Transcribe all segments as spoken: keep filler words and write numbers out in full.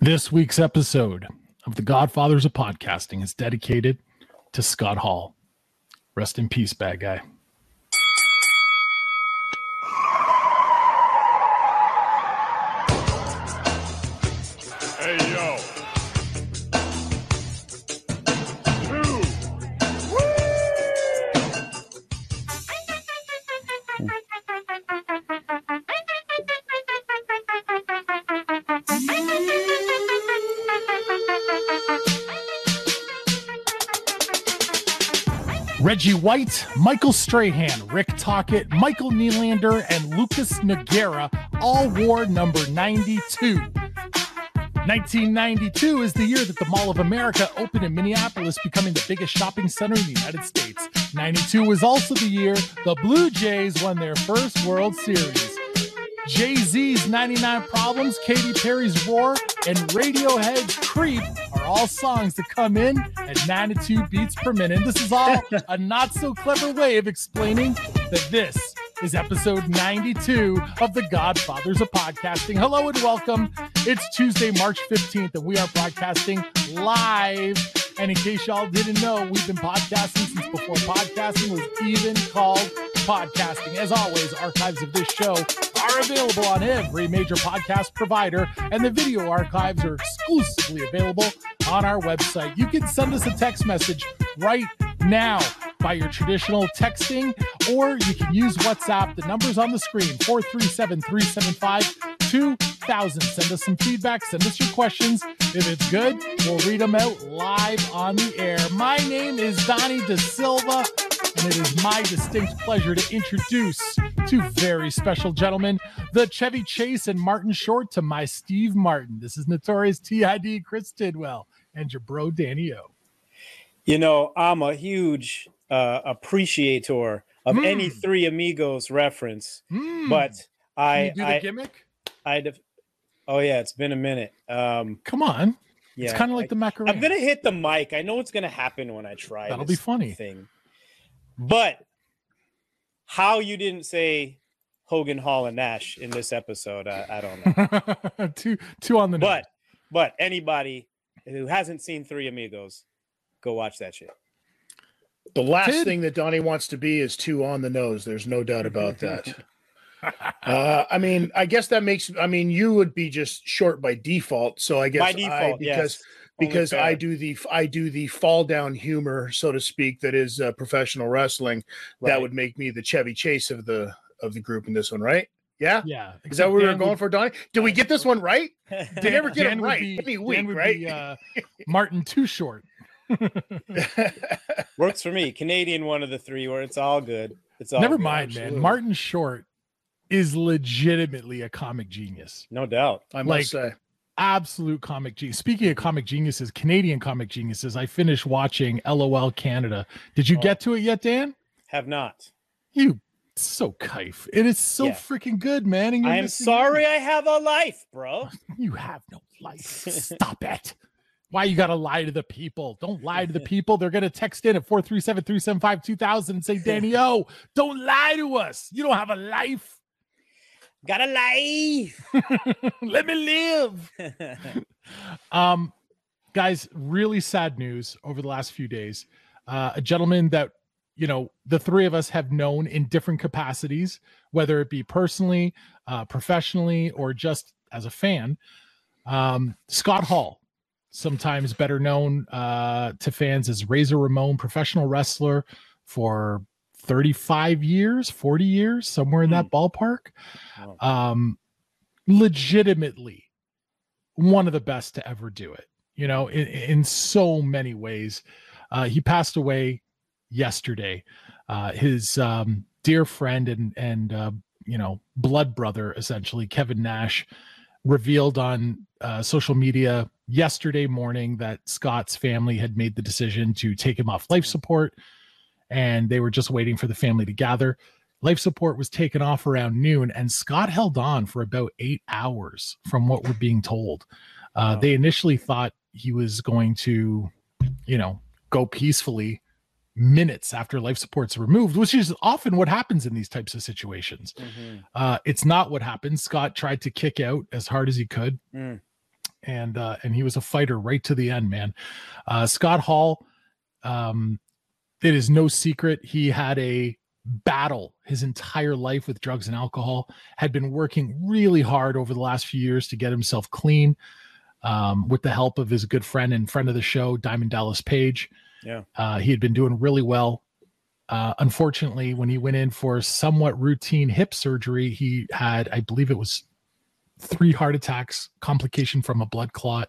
This week's episode of The Godfathers of Podcasting is dedicated to Scott Hall. Rest in peace, bad guy. Hey, yo. Two. Reggie White, Michael Strahan, Rick Tocchet, Michael Nylander, and Lucas Nogueira all wore number ninety-two. nineteen ninety-two is the year that the Mall of America opened in Minneapolis, becoming the biggest shopping center in the United States. ninety-two was also the year the Blue Jays won their first World Series. Jay-Z's ninety-nine Problems, Katy Perry's Roar, and Radiohead's Creep are all songs that come in at ninety-two beats per minute. And this is all a not-so-clever way of explaining that this is episode ninety-two of The Godfathers of Podcasting. Hello and welcome. It's Tuesday, March fifteenth, and we are broadcasting live. And in case y'all didn't know, we've been podcasting since before podcasting was even called podcasting. As always, archives of this show are available on every major podcast provider, and the video archives are exclusively available on our website. You can send us a text message right now by your traditional texting, or you can use WhatsApp. The number's on the screen, four three seven, three seven five, two thousand. Send us some feedback, send us your questions. If it's good, we'll read them out live on the air. My name is Donnie De Silva, and it is my distinct pleasure to introduce two very special gentlemen, the Chevy Chase and Martin Short to my Steve Martin. This is Notorious T I D Chris Tidwell and your bro Danny O. You know, I'm a huge uh, appreciator of mm. any Three Amigos reference, mm. but I Can you do the I, gimmick. I def- oh yeah, it's been a minute. Um, Come on, yeah, it's kind of like I, the Macarena. I'm gonna hit the mic. I know it's gonna happen when I try. That'll this be funny. Thing, but how you didn't say Hogan, Hall, and Nash in this episode, I, I don't know. two, two on the nose. But but anybody who hasn't seen Three Amigos, go watch that shit. The last Tid. thing that Donnie wants to be is two on the nose. There's no doubt about that. uh, I mean, I guess that makes, I mean, you would be just short by default. So I guess By default, I, because, yes. because Only I fair. do the, I do the fall down humor, so to speak, that is uh, professional wrestling. Right. That would make me the Chevy Chase of the, of the group in this one, right? Yeah. Yeah. Is that what we were Dan going would, for, Donnie? Did we get this one right? Dan, They never get Dan it would right. be, Any Dan week, would right? be, uh, Martin Too Short. Works for me. Canadian one of the three, where it's all good. It's all Never good. mind, man. absolutely. Martin Short is legitimately a comic genius. No doubt. I Like- must say. Absolute comic genius. Speaking of comic geniuses, Canadian comic geniuses, I finished watching LOL Canada. Did you Oh. get to it yet, Dan? Have not. You so kaif. It is so Yeah. freaking good, man. And you're I am missing sorry out. I have a life, bro. You have no life. Stop it. Why you gotta lie to the people? Don't lie to the people. They're gonna text in at four three seven, three seven five, two thousand and say, Danny O, don't lie to us. You don't have a life. Got a life. Let me live. Um, guys, really sad news over the last few days. Uh, a gentleman that, you know, the three of us have known in different capacities, whether it be personally, uh, professionally, or just as a fan. Um, Scott Hall, sometimes better known uh, to fans as Razor Ramon, professional wrestler for thirty-five years, forty years, somewhere in that ballpark. Wow. Um, legitimately one of the best to ever do it, you know, in, in so many ways. Uh, he passed away yesterday. Uh, his um, dear friend and, and uh, you know, blood brother, essentially, Kevin Nash, revealed on uh, social media yesterday morning that Scott's family had made the decision to take him off life support, and they were just waiting for the family to gather. Life support was taken off around noon, and Scott held on for about eight hours from what we're being told. Uh, Wow. They initially thought he was going to, you know, go peacefully minutes after life support's removed, which is often what happens in these types of situations. Mm-hmm. Uh, it's not what happened. Scott tried to kick out as hard as he could. Mm. and uh, and he was a fighter right to the end, man. Uh, Scott Hall, um, it is no secret he had a battle his entire life with drugs and alcohol, had been working really hard over the last few years to get himself clean, um, with the help of his good friend and friend of the show, Diamond Dallas Page. Yeah. Uh, he had been doing really well. Uh, unfortunately, when he went in for somewhat routine hip surgery, he had, I believe it was three heart attacks, complication from a blood clot.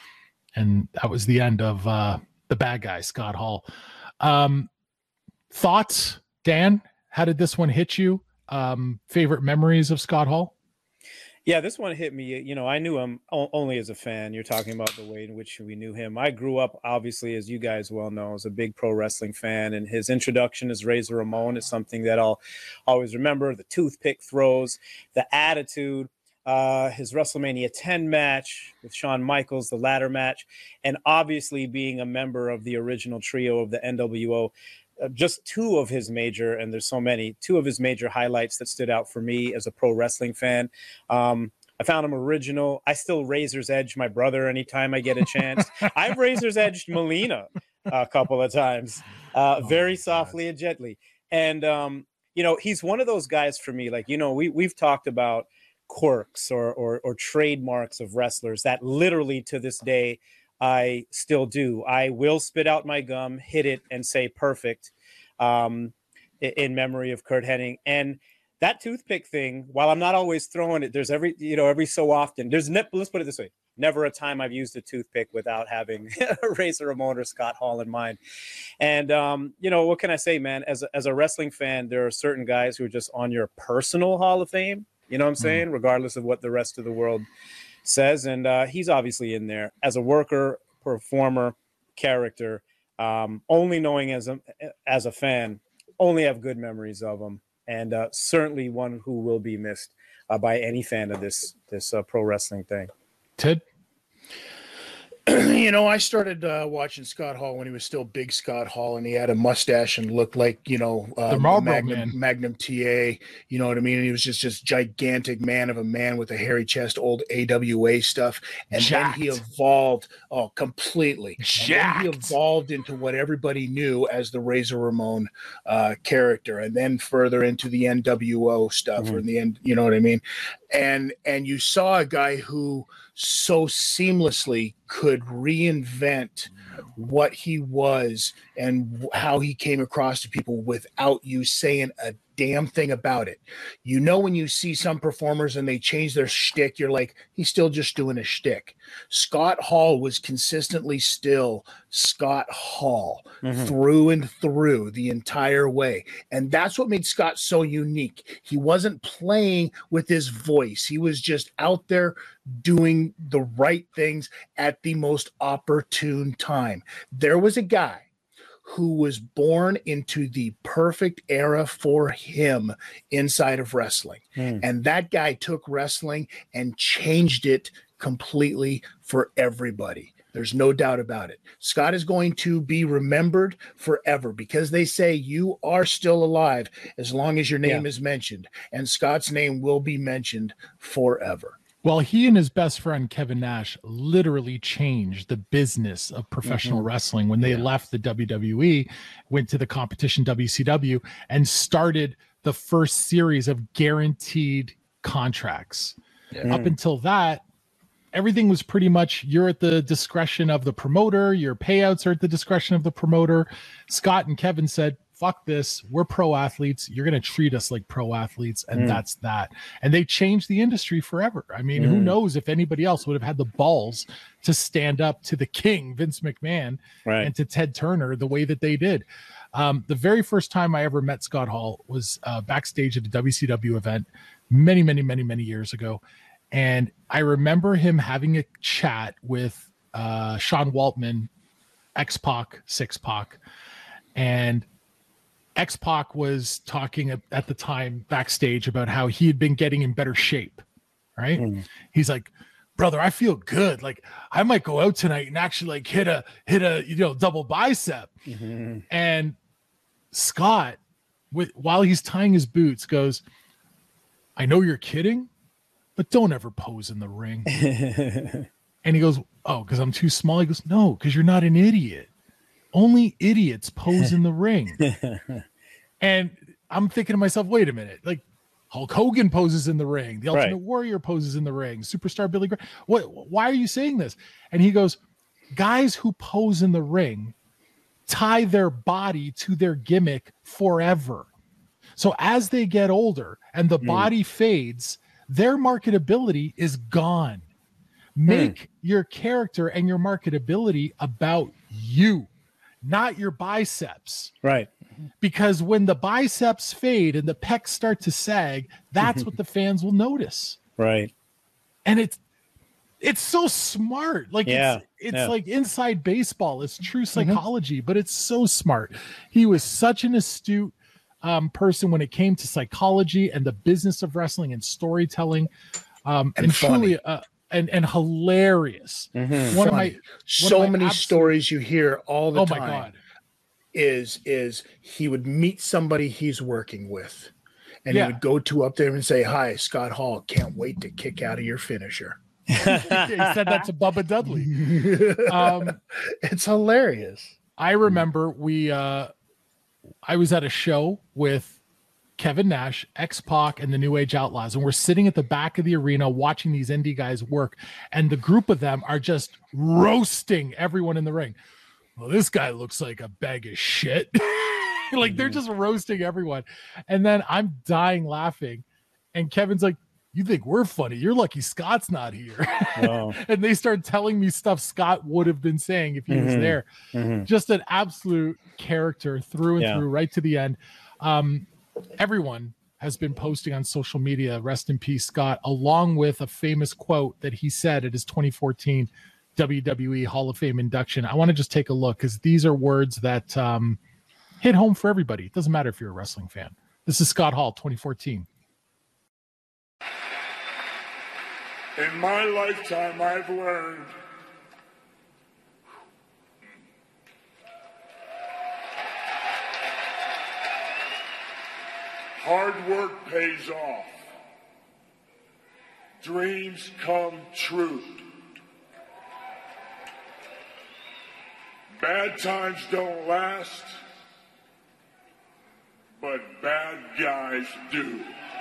And that was the end of uh, the bad guy, Scott Hall. Um, thoughts, Dan? How did this one hit you? Um, favorite memories of Scott Hall? Yeah, this one hit me. You know, I knew him o- only as a fan. You're talking about the way in which we knew him. I grew up, obviously, as you guys well know, as a big pro wrestling fan, and his introduction as Razor Ramon is something that I'll always remember. The toothpick throws, the attitude, uh, his WrestleMania ten match with Shawn Michaels, the ladder match, and obviously being a member of the original trio of the N W O. Uh, just two of his major, and there's so many, two of his major highlights that stood out for me as a pro wrestling fan. Um, I found him original. I still Razor's Edge my brother anytime I get a chance. I've Razor's Edged Melina a couple of times, uh, oh, very softly and gently. And, um, you know, he's one of those guys for me, like, you know, we, we've talked about quirks or, or, or trademarks of wrestlers that literally to this day, I still do. I will spit out my gum, hit it, and say perfect um, in memory of Curt Hennig. And that toothpick thing, while I'm not always throwing it, there's every, you know, every so often, there's, ne- let's put it this way, never a time I've used a toothpick without having Razor Ramon or Scott Hall in mind. And, um, you know, what can I say, man? As a, as a wrestling fan, there are certain guys who are just on your personal Hall of Fame, you know what I'm saying? Mm. Regardless of what the rest of the world says, and uh, he's obviously in there as a worker, performer, character. Um, only knowing as a as a fan, only have good memories of him, and uh, certainly one who will be missed uh, by any fan of this this uh, pro wrestling thing. Ted? You know, I started uh, watching Scott Hall when he was still big Scott Hall, and he had a mustache and looked like, you know, uh, the Marlboro Magnum, Man. Magnum T A, you know what I mean? And he was just this gigantic man of a man with a hairy chest, old A W A stuff. And Jacked. then he evolved, oh, completely. Jacked. And then he evolved into what everybody knew as the Razor Ramon uh, character, and then further into the N W O stuff, mm-hmm. or in the end, you know what I mean? And and you saw a guy who so seamlessly could reinvent what he was and how he came across to people without you saying a damn thing about it. You know, when you see some performers and they change their shtick, you're like, he's still just doing a shtick. Scott Hall was consistently still Scott Hall, mm-hmm. through and through the entire way. And that's what made Scott so unique. He wasn't playing with his voice. He was just out there doing the right things at the most opportune time. There was a guy who was born into the perfect era for him inside of wrestling. Mm. And that guy took wrestling and changed it completely for everybody. There's no doubt about it. Scott is going to be remembered forever because they say you are still alive as long as your name yeah. is mentioned. And Scott's name will be mentioned forever. Well, he and his best friend, Kevin Nash, literally changed the business of professional mm-hmm. wrestling when they yeah. left the W W E, went to the competition W C W, and started the first series of guaranteed contracts. Yeah. Up until that, everything was pretty much you're at the discretion of the promoter. Your payouts are at the discretion of the promoter. Scott and Kevin said, fuck this. We're pro athletes. You're going to treat us like pro athletes. And mm. that's that. And they changed the industry forever. I mean, mm. who knows if anybody else would have had the balls to stand up to the king, Vince McMahon, right. and to Ted Turner the way that they did. Um, the very first time I ever met Scott Hall was uh, backstage at a W C W event many, many, many, many years ago. And I remember him having a chat with uh, Sean Waltman, X-Pac, Six-Pac, and X-Pac was talking at the time backstage about how he had been getting in better shape, right? Mm. He's like, brother, I feel good. Like I might go out tonight and actually like hit a, hit a, you know, double bicep. Mm-hmm. And Scott, with while he's tying his boots, goes, I know you're kidding, but don't ever pose in the ring. And he goes, oh, because I'm too small. He goes, no, because you're not an idiot. Only idiots pose in the ring. And I'm thinking to myself, wait a minute, like Hulk Hogan poses in the ring, the Ultimate Right. Warrior poses in the ring, Superstar Billy Graham. What? Why are you saying this? And he goes, guys who pose in the ring tie their body to their gimmick forever. So as they get older and the Mm. body fades, their marketability is gone. Make Hmm. your character and your marketability about you, not your biceps. Right. Because when the biceps fade and the pecs start to sag, that's what the fans will notice. Right. And it's it's so smart. Like Yeah, it's it's yeah. like inside baseball. It's true psychology, but it's so smart. He was such an astute um, person when it came to psychology and the business of wrestling and storytelling, um, And and, funny. truly uh, and and hilarious. Mhm. One of Funny. my so my many absolute- stories you hear all the oh time my god. is is he would meet somebody he's working with, and Yeah. he would go to up there and say, "Hi, Scott Hall. Can't wait to kick out of your finisher." he said that to Bubba Dudley. Um, It's hilarious. I remember we uh I was at a show with Kevin Nash, X-Pac, and the New Age Outlaws, and we're sitting at the back of the arena watching these indie guys work, and the group of them are just roasting everyone in the ring. Well, this guy looks like a bag of shit. Like they're just roasting everyone. And then I'm dying laughing. And Kevin's like, you think we're funny? You're lucky Scott's not here. Wow. And they start telling me stuff Scott would have been saying if he was Mhm. there. Mhm. Just an absolute character through and Yeah. through, right to the end. Um, everyone has been posting on social media, rest in peace, Scott, along with a famous quote that he said at his twenty fourteen W W E Hall of Fame induction. I want to just take a look because these are words that um, hit home for everybody. It doesn't matter if you're a wrestling fan. This is Scott Hall, twenty fourteen. In my lifetime, I've learned hard work pays off. Dreams come true. Bad times don't last, but bad guys do.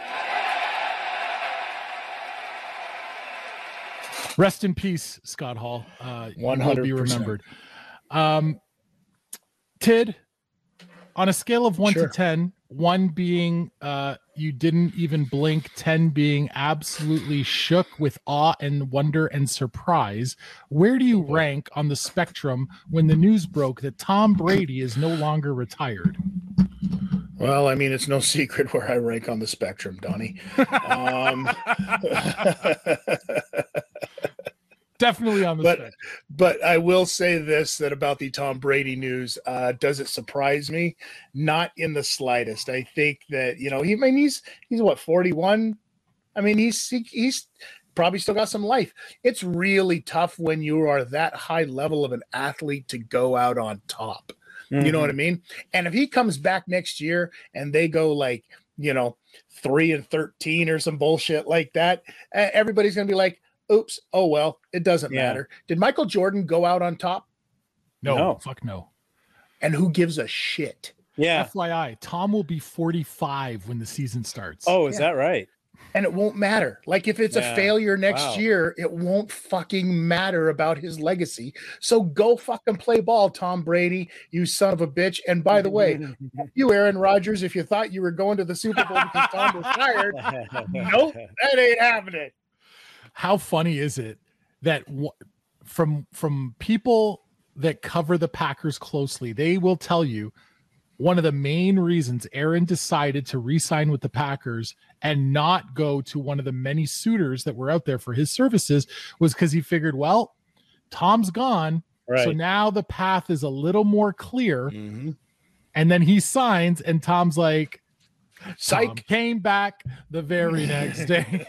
Rest in peace, Scott Hall. Uh, you will one be hundred percent. remembered. Um, Tid, on a scale of one Sure. to ten, one being uh, you didn't even blink, ten being absolutely shook with awe and wonder and surprise, where do you rank on the spectrum when the news broke that Tom Brady is no longer retired? Well, I mean, it's no secret where I rank on the spectrum, Donnie. Um, Definitely on the But- spectrum. but I will say this: that about the Tom Brady news, uh, does it surprise me? Not in the slightest. I think that you know, he, I mean, he's he's what forty-one. I mean, he's he, he's probably still got some life. It's really tough when you are that high level of an athlete to go out on top. You know what I mean? And if he comes back next year and they go like, you know, three and thirteen or some bullshit like that, uh, everybody's going to be like, oops, oh, well, it doesn't Yeah. matter. Did Michael Jordan go out on top? No, No. fuck no. And who gives a shit? Yeah. F Y I, Tom will be forty-five when the season starts. Oh, is Yeah. that right? And it won't matter. Like if it's Yeah. a failure next Wow. year, it won't fucking matter about his legacy. So go fucking play ball, Tom Brady, you son of a bitch. And by the way, you Aaron Rodgers, if you thought you were going to the Super Bowl because Tom retired, nope, that ain't happening. How funny is it that w- from from people that cover the Packers closely, they will tell you one of the main reasons Aaron decided to re-sign with the Packers and not go to one of the many suitors that were out there for his services was because he figured, well, Tom's gone, Right. so now the path is a little more clear. And then he signs, and Tom's like, Tom Psych. came back the very next day.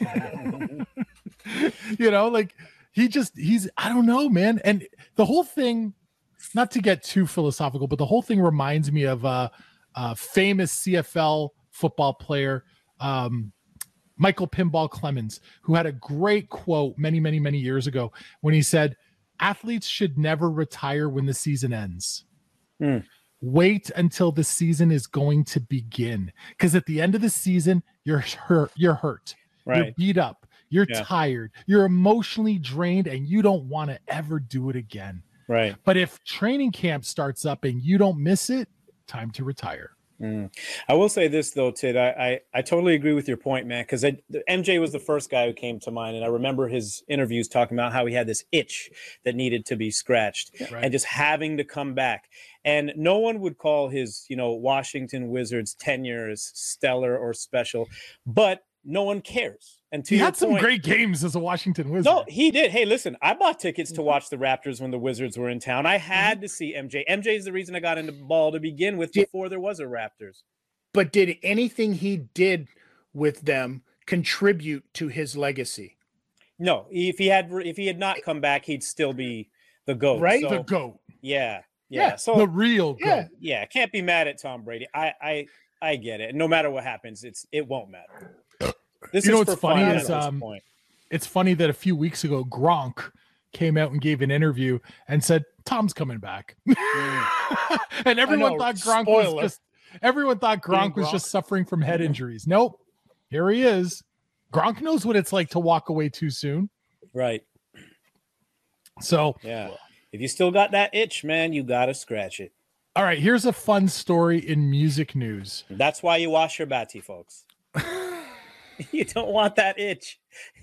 You know, like he just he's I don't know, man. And the whole thing, not to get too philosophical, but the whole thing reminds me of a, a famous C F L football player. Um, Michael Pinball Clemens, who had a great quote many, many, many years ago when he said, athletes should never retire when the season ends. Hmm. Wait until the season is going to begin. Because at the end of the season, you're hurt, you're hurt, Right. you're beat up, you're Yeah. tired, you're emotionally drained, and you don't want to ever do it again. Right. But if training camp starts up and you don't miss it, time to retire. Mm. I will say this though, Tid. I, I I totally agree with your point, man. Because M J was the first guy who came to mind, and I remember his interviews talking about how he had this itch that needed to be scratched, Right. and just having to come back. And no one would call his, you know, Washington Wizards tenure as stellar or special, but no one cares. And to He your had some point, great games as a Washington Wizard. no, he did. Hey, listen, I bought tickets to watch the Raptors when the Wizards were in town. I had to see M J. M J is the reason I got into ball to begin with Did- before there was a Raptors. But did anything he did with them contribute to his legacy? No, if he had if he had not come back, he'd still be the GOAT. Right? So, The GOAT. yeah, yeah. Yeah, So The real GOAT. Yeah. yeah, can't be mad at Tom Brady. I I I get it. No matter what happens, it's it won't matter. This You know is what's for funny fun is, at this um, point. It's funny that a few weeks ago, Gronk came out and gave an interview and said, Tom's coming back. And everyone know, thought Gronk spoiler. was just everyone thought Gronk was Gronk. just suffering from head injuries. Nope. Here he is. Gronk knows what it's like to walk away too soon. Right. So, Yeah. If you still got that itch, man, you gotta scratch it. all right, here's a fun story in music news. That's why you wash your batty, folks. You don't want that itch.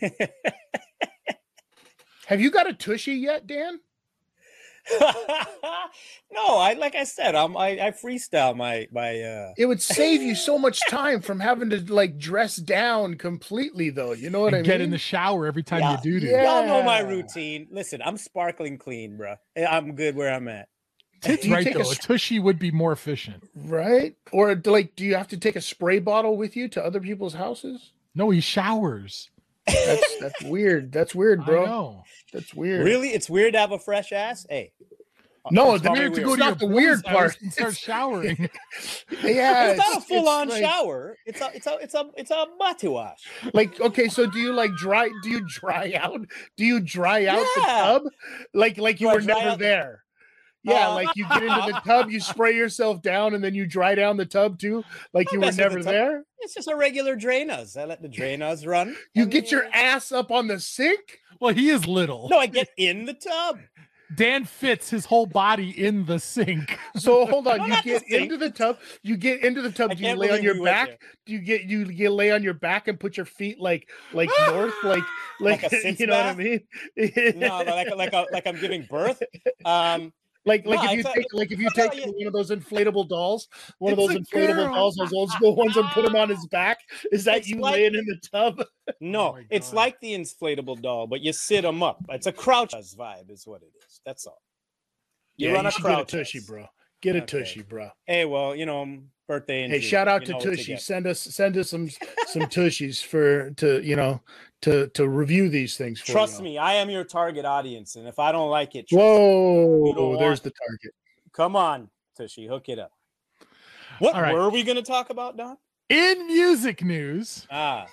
Have you got a tushy yet, Dan? No, I like I said, I'm I, I freestyle my my uh It would save you so much time from having to like dress down completely, though. You know what And I mean? get in the shower every time Yeah. you do do. Yeah. y'all know my routine. Listen, I'm sparkling clean, bro. I'm good where I'm at. It's Do you right take a though. A s- tushy would be more efficient. Right? Or like, do you have to take a spray bottle with you to other people's houses? No, he showers. That's that's weird. That's weird, I bro. know. That's weird. Really? It's weird to have a fresh ass? Hey. No, It's the probably Weird to weird. go It's to not your the boy's weird house part. and start showering. Yeah, It's not a full on like- shower. It's a it's a it's a it's a body wash. Like, okay, so do you like dry? Do you dry out? Do you dry out the Yeah. tub? Like, like you Do I were dry never out the- there. Yeah, Uh, like you get into the tub, you spray yourself down, and then you dry down the tub too, like you were mess with the never tub. there. It's just a regular drainers. I let the drainers run. You and, get your uh, ass up on the sink. Well, he is little. No, I get in the tub. Dan fits his whole body in the sink. So hold on, No, you not the get sink. into the tub. You get into the I tub. Do you can't lay on believe your we went back? there. Do you get you you lay on your back and put your feet like like north, like like, Like a sitz you know bath? what I mean? No, like like a, like I'm giving birth. Um, Like, like No, if I you thought- take, like if you No, take yeah. one of those inflatable dolls, one It's of those a inflatable girl. dolls, those old school ones, and put him on his back. Is that It's you like- laying in the tub? no, Oh my it's God. like the inflatable doll, but you sit them up. It's a crouch vibe, is what it is. That's all. You yeah, run you a should get a crouch. tushy, house. bro. Get a Okay. tushy, bro. Hey, well, you know, birthday. In Hey, June, shout out you to know what Tushy. get. Send us, send us some some tushies for to you know to to review these things for. Trust you. me, I am your target audience, and if I don't like it, trust me. Whoa, You don't there's want- the target. Come on, Tushy, hook it up. What All right. were we going to talk about, Don? In music news, Ah,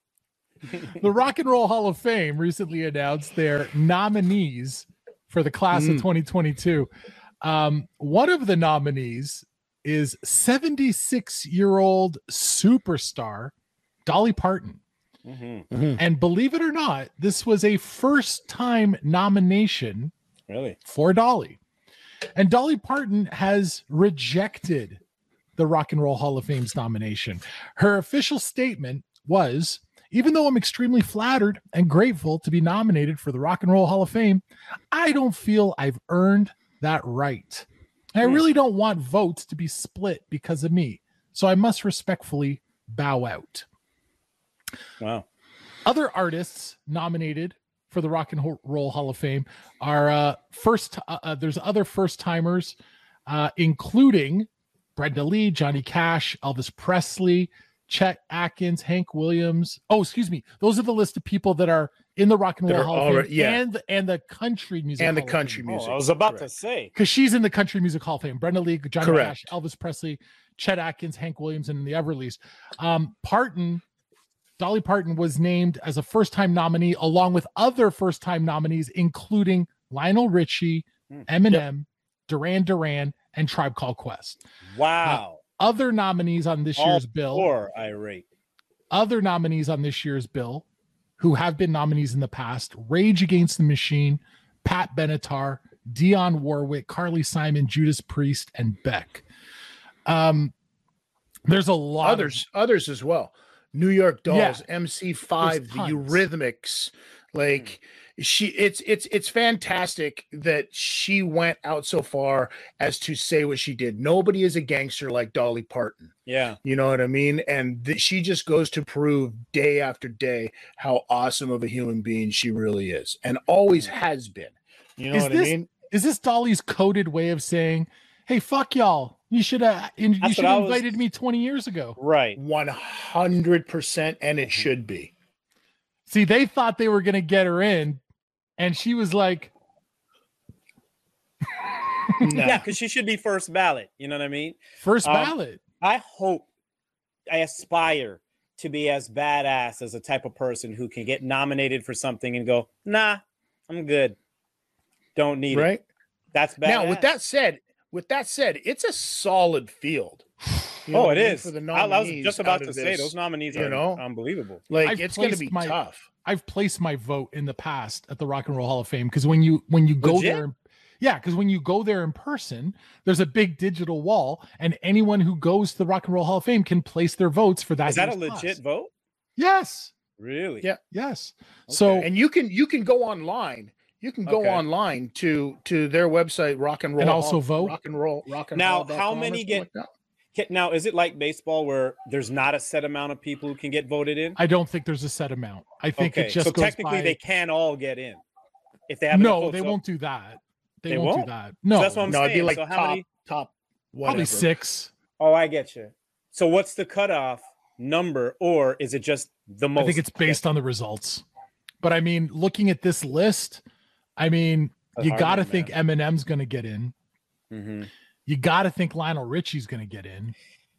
the Rock and Roll Hall of Fame recently announced their nominees for the class of Mm. twenty twenty-two. Um, one of the nominees is seventy-six-year-old superstar Dolly Parton. mhm. And believe it or not, this was a first-time nomination Really? for Dolly. And Dolly Parton has rejected the Rock and Roll Hall of Fame's nomination. Her official statement was, even though I'm extremely flattered and grateful to be nominated for the Rock and Roll Hall of Fame, I don't feel I've earned that right. I Hmm. really don't want votes to be split because of me. So I must respectfully bow out. Wow. Other artists nominated for the Rock and Ho- Roll Hall of Fame are uh, first. Uh, uh, there's other first timers, uh, including Brenda Lee, Johnny Cash, Elvis Presley, Chet Atkins, Hank Williams. Oh, excuse me. Those are the list of people that are in the Rock and That Roll are Hall of Fame already- yeah. and and the country music And the Hall of country Fame. music. Oh, I was about Correct. to say. Because she's in the Country Music Hall of Fame. Brenda Lee, Johnny Correct. Cash, Elvis Presley, Chet Atkins, Hank Williams, and the Everlys. Um, Parton Dolly Parton was named as a first-time nominee along with other first-time nominees, including Lionel Richie, Eminem, yep. Duran Duran, and Tribe Called Quest. Wow. Uh, other nominees on this All year's bill. Four irate. Other nominees on this year's bill who have been nominees in the past: Rage Against the Machine, Pat Benatar, Dionne Warwick, Carly Simon, Judas Priest, and Beck. Um, there's a lot others, of, others as well. New York Dolls, yeah, M C five, the Eurythmics, like she, it's it's it's fantastic that she went out so far as to say what she did. Nobody is a gangster like Dolly Parton. Yeah, you know what I mean. And th- she just goes to prove day after day how awesome of a human being she really is, and always has been. You know is what this, I mean? Is this Dolly's coded way of saying, "Hey, fuck y'all. You should have you should have invited was, me twenty years ago." Right. one hundred percent, and it should be. See, they thought they were going to get her in, and she was like, nah. Yeah, because she should be first ballot. You know what I mean? First um, ballot. I hope, I aspire to be as badass as a type of person who can get nominated for something and go, nah, I'm good. Don't need right? it. That's bad. Now, with that said, With that said, it's a solid field. You know, oh, it is. For the nominees I was just about to say this, those nominees are you know, unbelievable. Like I've it's going to be my, tough. I've placed my vote in the past at the Rock and Roll Hall of Fame because when you when you go Legit? there, yeah, because when you go there in person, there's a big digital wall, and anyone who goes to the Rock and Roll Hall of Fame can place their votes for that. Is that a legit class. vote? Yes. Really? Yeah. Yes. Okay. So and you can you can go online. You can go okay. online to to their website, Rock and Roll, and also Hall, vote. Rock and Roll, Rock and now, Roll. how many get? Like now, is it like baseball where there's not a set amount of people who can get voted in? I don't think there's a set amount. I think okay. it just so goes technically by... they can all get in if they have. No, they won't do that. They, they won't, won't do that. No, so that's what I'm no, saying. It'd be like so how top, many? Top, whatever. Probably six. Oh, I get you. So what's the cutoff number, or is it just the most? I think it's based on the results. But I mean, looking at this list, I mean, That's you got to think man. Eminem's going to get in. Mm-hmm. You got to think Lionel Richie's going to get in.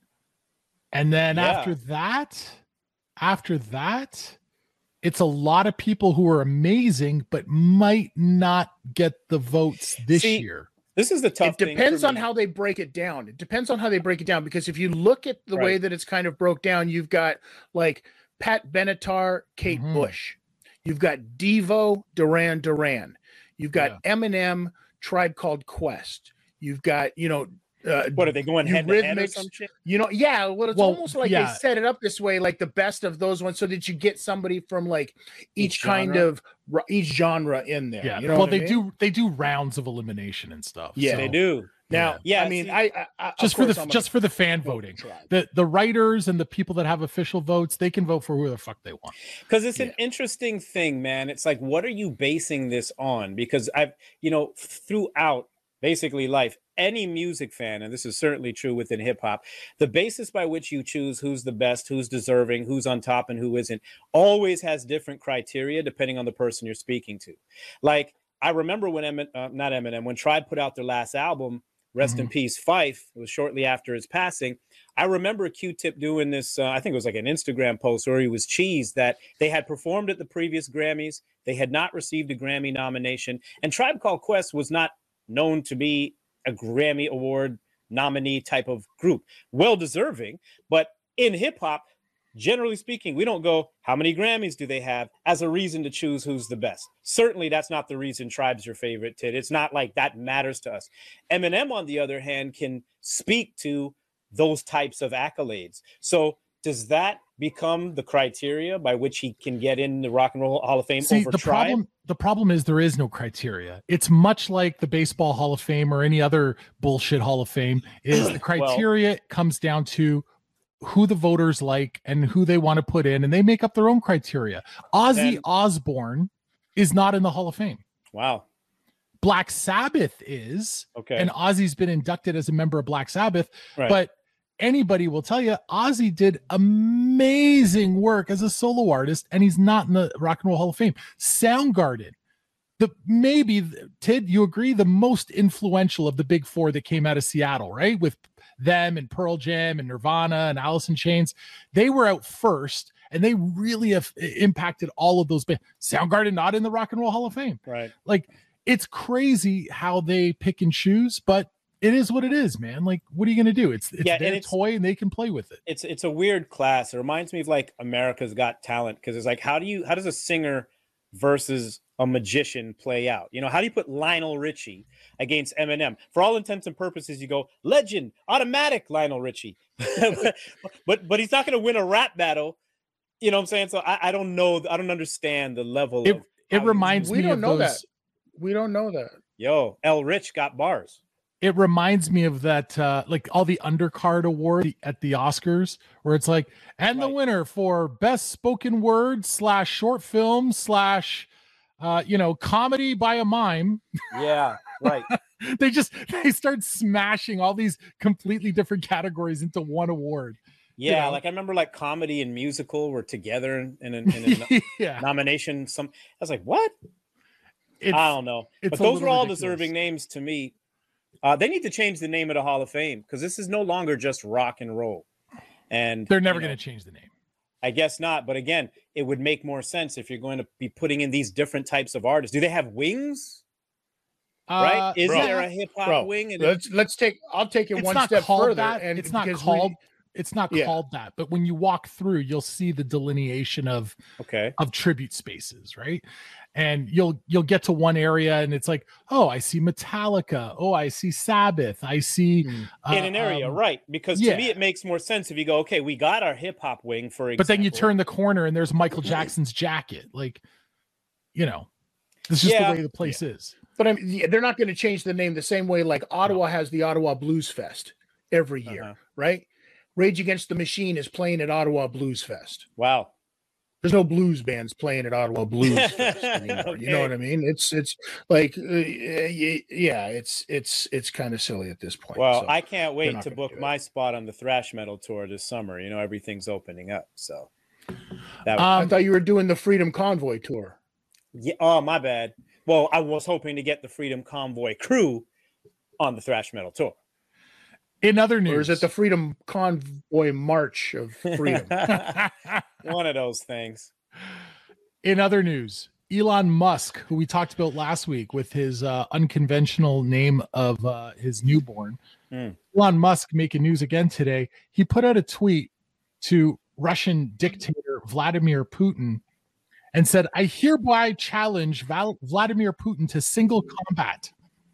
And then yeah. after that, after that, it's a lot of people who are amazing, but might not get the votes this See, year. This is the tough It thing depends for on me. how they break it down. It depends on how they break it down, because if you look at the Right. way that it's kind of broke down, you've got like Pat Benatar, Kate Mhm. Bush. You've got Devo, Duran Duran. You've got Yeah. Eminem, Tribe Called Quest. You've got, you know, uh, What are they going head to head or Eurythmics, some shit? you know, yeah. Well, it's Well, almost like yeah. they set it up this way, like the best of those ones, so that you get somebody from like each, Each kind genre? of each genre in there. Yeah. You know well, what they I mean? do they do rounds of elimination and stuff. Yeah. so- They do. Now, Yeah, I mean, see- I, I, I of just for course the I'm just gonna for the fan vote voting. Tribe. The the writers and the people that have official votes, they can vote for who the fuck they want. Because it's an Yeah. interesting thing, man. It's like, what are you basing this on? Because I've, you know, throughout basically life, any music fan, and this is certainly true within hip hop, the basis by which you choose who's the best, who's deserving, who's on top, and who isn't, always has different criteria depending on the person you're speaking to. Like, I remember when Emin, uh, not Eminem, when Tribe put out their last album, Rest in Mhm. Peace, Fife. It was shortly after his passing. I remember Q-Tip doing this, uh, I think it was like an Instagram post where he was cheesed that they had performed at the previous Grammys. They had not received a Grammy nomination. And Tribe Called Quest was not known to be a Grammy Award nominee type of group. Well deserving, but in hip hop, generally speaking, we don't go, how many Grammys do they have as a reason to choose who's the best? Certainly, that's not the reason Tribe's your favorite, Tid. It's not like that matters to us. Eminem, on the other hand, can speak to those types of accolades. So does that become the criteria by which he can get in the Rock and Roll Hall of Fame See, over the Tribe? problem the problem is there is no criteria. It's much like the Baseball Hall of Fame or any other bullshit Hall of Fame. Is the criteria well, comes down to who the voters like and who they want to put in, and they make up their own criteria. Ozzy then, Osbourne is not in the Hall of Fame. Wow. Black Sabbath is, okay, and Ozzy's been inducted as a member of Black Sabbath, right. but anybody will tell you Ozzy did amazing work as a solo artist, and he's not in the Rock and Roll Hall of Fame. Soundgarden, the maybe Tid, you agree, the most influential of the big four that came out of Seattle, right? With them and Pearl Jam and Nirvana and Alice in Chains, they were out first, and they really have impacted all of those bands. Soundgarden not in the Rock and Roll Hall of Fame. Right. Like, it's crazy how they pick and choose, but it is what it is, man. Like, what are you going to do? It's it's Yeah, their and it's- toy and they can play with it. It's it's a weird class. It reminds me of like America's Got Talent, because it's like, how do you how does a singer versus a magician play out? You know, how do you put Lionel Richie against Eminem? For all intents and purposes, you go legend, automatic Lionel Richie, but, but but he's not going to win a rap battle. You know what I'm saying? So I, I don't know. I don't understand the level. It of it how reminds We me don't of know those. that. We don't know that. Yo, L Rich got bars. It reminds me of that, uh, like all the undercard award at the Oscars, where it's like, and the Right. winner for best spoken word slash short film slash, uh, you know, comedy by a mime. Yeah, right. They just they start smashing all these completely different categories into one award. Yeah, know? like I remember like comedy and musical were together in, in, in, in a Yeah, nomination. Some I was like, what? it's, I don't know. it's But a those are little all ridiculous. deserving names to me. Uh, they need to change the name of the Hall of Fame, because this is no longer just rock and roll. And They're never you know, going to change the name. I guess not. But again, it would make more sense if you're going to be putting in these different types of artists. Do they have wings? Right? Uh, Is bro, there a hip hop Bro, wing? And let's let's take. I'll take it it's one not step called further. that. And It's not because we- called. It's not Yeah. called that. But when you walk through, you'll see the delineation of okay. of tribute spaces, right? And you'll you'll get to one area and it's like, oh, I see Metallica. Oh, I see Sabbath. I see Mm. uh, In an area, um, right? Because yeah. to me, it makes more sense if you go, okay, we got our hip hop wing, for example. But then you turn the corner and there's Michael Jackson's jacket. Like, you know, this is just Yeah. the way the place is. But I mean, yeah, they're not going to change the name the same way like Ottawa has the Ottawa Blues Fest every year, Uh-huh. right? Rage Against the Machine is playing at Ottawa Blues Fest. Wow. There's no blues bands playing at Ottawa Blues Fest anymore. You know Okay. what I mean? It's it's like uh, yeah, it's it's it's kind of silly at this point. Well, So, I can't wait not to gonna book do it. my spot on the thrash metal tour this summer. You know, everything's opening up. So that I Um, thought you were doing the Freedom Convoy tour. yeah, oh, my bad. Well, I was hoping to get the Freedom Convoy crew on the thrash metal tour. In other news, Or is it the Freedom Convoy March of Freedom? One of those things. in other news, Elon Musk, who we talked about last week with his uh, unconventional name of uh, his newborn, Mm. Elon Musk making news again today. He put out a tweet to Russian dictator Vladimir Putin and said, I hereby challenge Val- Vladimir Putin to single combat.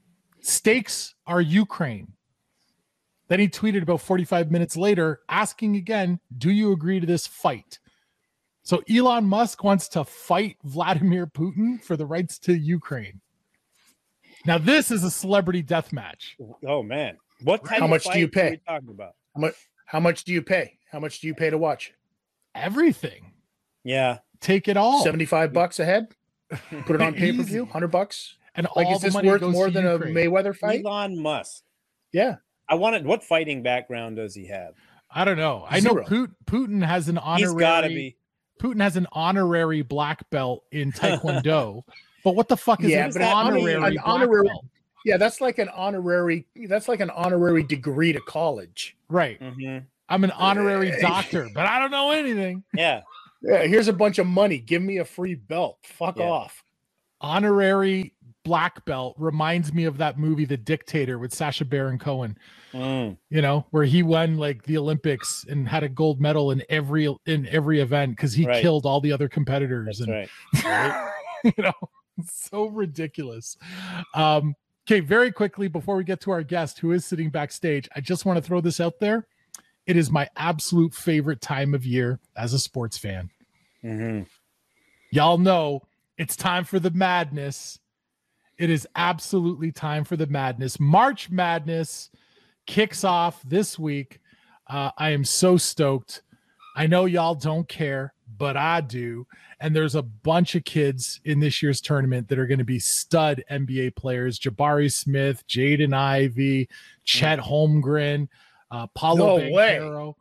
Stakes are Ukraine. Then he tweeted about forty-five minutes later, asking again, do you agree to this fight? So Elon Musk wants to fight Vladimir Putin for the rights to Ukraine. Now, this is a celebrity death match. Oh man, what type How of much do you fight are pay? we talking about? How much how much do you pay? How much do you pay to watch? Everything. Yeah, Take it all. seventy-five bucks a head? Put it on pay-per-view? Easy. one hundred bucks? And Like all is the this money worth goes more to than Ukraine. a Mayweather fight? Elon Musk. Yeah. I wanted. What fighting background does he have? I don't know. I know Zero. Putin, Putin has an He's honorary got to be. Putin has an honorary black belt in Taekwondo. But what the fuck is Yeah, an but I- honorary an black honorary- belt? Yeah, that's like an honorary that's like an honorary degree to college. Right. Mhm. I'm an honorary doctor, but I don't know anything. Yeah, Yeah, here's a bunch of money. Give me a free belt. Fuck Yeah. off. Honorary black belt reminds me of that movie The Dictator with Sacha Baron Cohen, Mm. you know, where he won like the Olympics and had a gold medal in every in every event because he Right. killed all the other competitors. That's and right. you know, it's so ridiculous. Um, okay, very quickly before we get to our guest who is sitting backstage, I just want to throw this out there. It is my absolute favorite time of year as a sports fan. hmm Y'all know it's time for the madness. It is absolutely time for the madness. March Madness kicks off this week. Uh, I am so stoked. I know y'all don't care, but I do. And there's a bunch of kids in this year's tournament that are going to be stud N B A players. Jabari Smith, Jaden Ivey, Chet Holmgren, uh, Paulo No way. Banchero,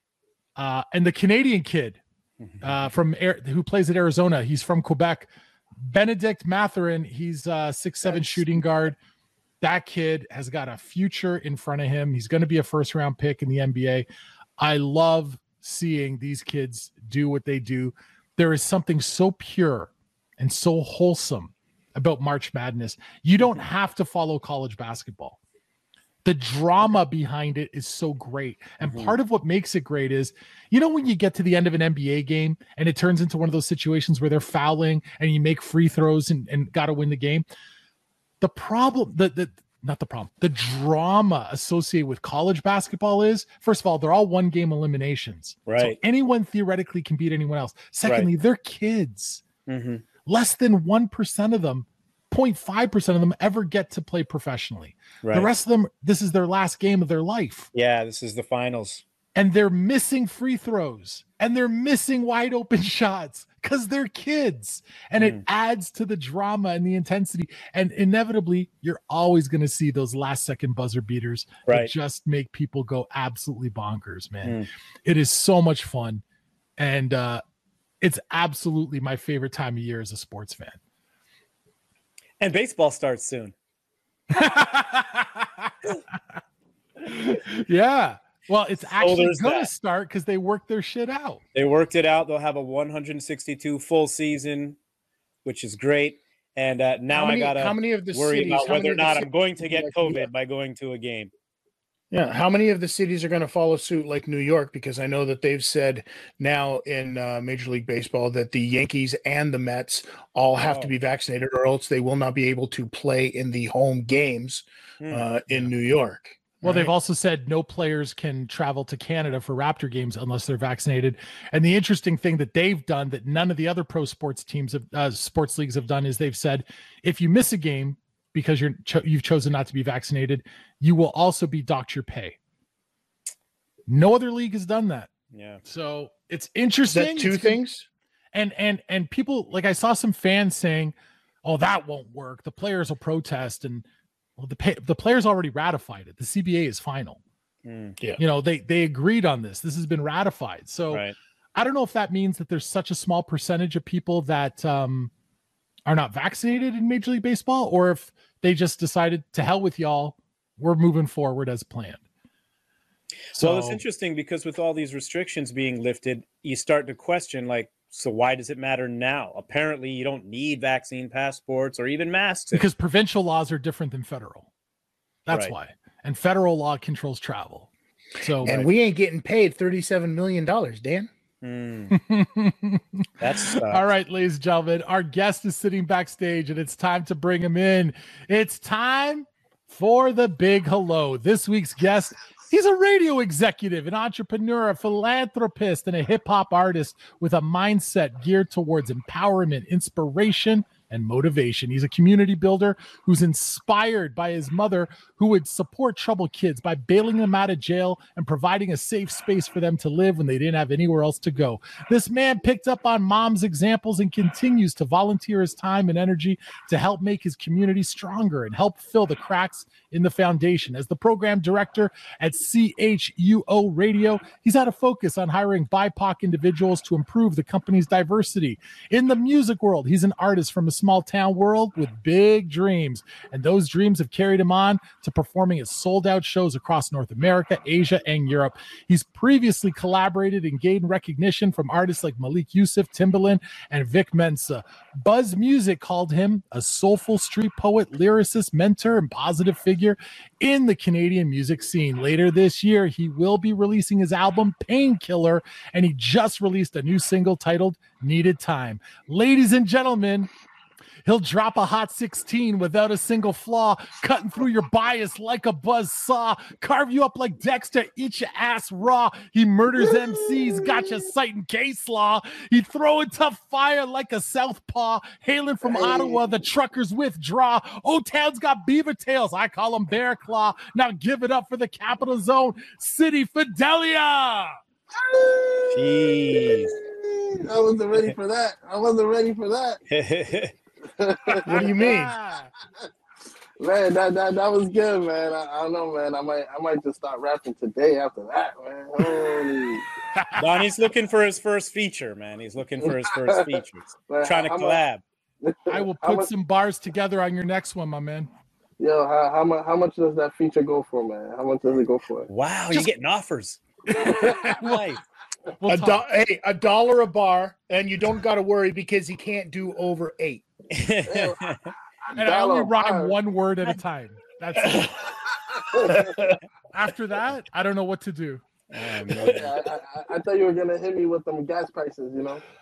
uh, and the Canadian kid uh, from Air, who plays at Arizona. He's from Quebec. Benedict Mathurin. He's uh six seven That's- shooting guard. That kid has got a future in front of him. He's going to be a first round pick in the N B A. I love seeing these kids do what they do. There is something so pure and so wholesome about March Madness. You don't have to follow college basketball. The drama behind it is so great. And mm-hmm. part of what makes it great is, you know, when you get to the end of an N B A game and it turns into one of those situations where they're fouling and you make free throws and, and got to win the game. The problem, the, the, not the problem, the drama associated with college basketball is, first of all, they're all one game eliminations. Right. So anyone theoretically can beat anyone else. Secondly, right. they're kids. Mm-hmm. Less than one percent of them, zero point five percent of them ever get to play professionally. Right. The rest of them, this is their last game of their life. Yeah, this is the finals. And they're missing free throws and they're missing wide open shots because they're kids. And mm. it adds to the drama and the intensity. And inevitably, you're always going to see those last second buzzer beaters right. that just make people go absolutely bonkers, man. Mm. It is so much fun. And uh, it's absolutely my favorite time of year as a sports fan. And baseball starts soon. Yeah. Well, it's actually so going to start because they worked their shit out. They worked it out. They'll have a one hundred sixty-two full season, which is great. And uh, now many, I got to worry cities, about whether or not I'm going to like get COVID by going to a game. Yeah. How many of the cities are going to follow suit like New York? Because I know that they've said now in uh, Major League Baseball that the Yankees and the Mets all have oh. to be vaccinated or else they will not be able to play in the home games mm. uh, in New York. Well, right. They've also said no players can travel to Canada for Raptor games unless they're vaccinated. And the interesting thing that they've done that none of the other pro sports teams, have, uh, sports leagues have done is they've said, if you miss a game because you're cho- you've chosen not to be vaccinated, you will also be docked your pay. No other league has done that. Yeah. So it's interesting. Is that two it's things. And, and, and people, like I saw some fans saying, oh, that won't work. The players will protest. And well, the pay, the players already ratified it. The C B A is final. Mm. Yeah. You know, they, they agreed on this. This has been ratified. So right. I don't know if that means that there's such a small percentage of people that um, are not vaccinated in Major League Baseball, or if they just decided to hell with y'all, we're moving forward as planned. So well, it's interesting because with all these restrictions being lifted, you start to question, like, so why does it matter now? Apparently, you don't need vaccine passports or even masks. Because provincial laws are different than federal. That's right. why. And federal law controls travel. So, and right. we ain't getting paid thirty-seven million dollars, Dan. Mm. That's uh... all right, ladies and gentlemen. Our guest is sitting backstage, and it's time to bring him in. It's time for the big hello. This week's guest, he's a radio executive, an entrepreneur, a philanthropist, and a hip-hop artist with a mindset geared towards empowerment, inspiration, and motivation. He's a community builder who's inspired by his mother, who would support troubled kids by bailing them out of jail and providing a safe space for them to live when they didn't have anywhere else to go. This man picked up on mom's examples and continues to volunteer his time and energy to help make his community stronger and help fill the cracks in the foundation. As the program director at C H U O Radio, he's had a focus on hiring B I P O C individuals to improve the company's diversity. In the music world, he's an artist from a small town world with big dreams, and those dreams have carried him on to performing at sold-out shows across North America, Asia, and Europe. He's previously collaborated and gained recognition from artists like Malik Yusuf, Timbaland, and Vic Mensa. Buzz Music called him a soulful street poet, lyricist, mentor, and positive figure in the Canadian music scene. Later this year, he will be releasing his album Painkiller, and he just released a new single titled Needed Time. Ladies and gentlemen, he'll drop a hot sixteen without a single flaw, cutting through your bias like a buzz saw, carve you up like Dexter, eat your ass raw. He murders M Cs, got you citing case law. He throw a tough fire like a southpaw, hailing from hey. Ottawa, the truckers withdraw. O-Town's got beaver tails, I call them bear claw. Now give it up for the capital zone, City Fidelia. Jeez. I wasn't ready for that. I wasn't ready for that. What do you mean? Man, that, that that was good, man. I, I don't know, man. I might I might just start rapping today after that, man. Holy. Donnie's looking for his first feature, man. He's looking for his first feature. Man, trying to collab. Much, I will put some bars together on your next one, my man. Yo, how, how much how much does that feature go for, man? How much does it go for? Wow, Just, you're getting offers. Nice. We'll a do- talk. hey, a dollar a bar, and you don't got to worry because he can't do over eight. Yeah, And I only dollar rhyme bar. one word at a time. That's it. After that, I don't know what to do. Oh, man. Yeah, I, I, I thought you were gonna hit me with them gas prices, you know.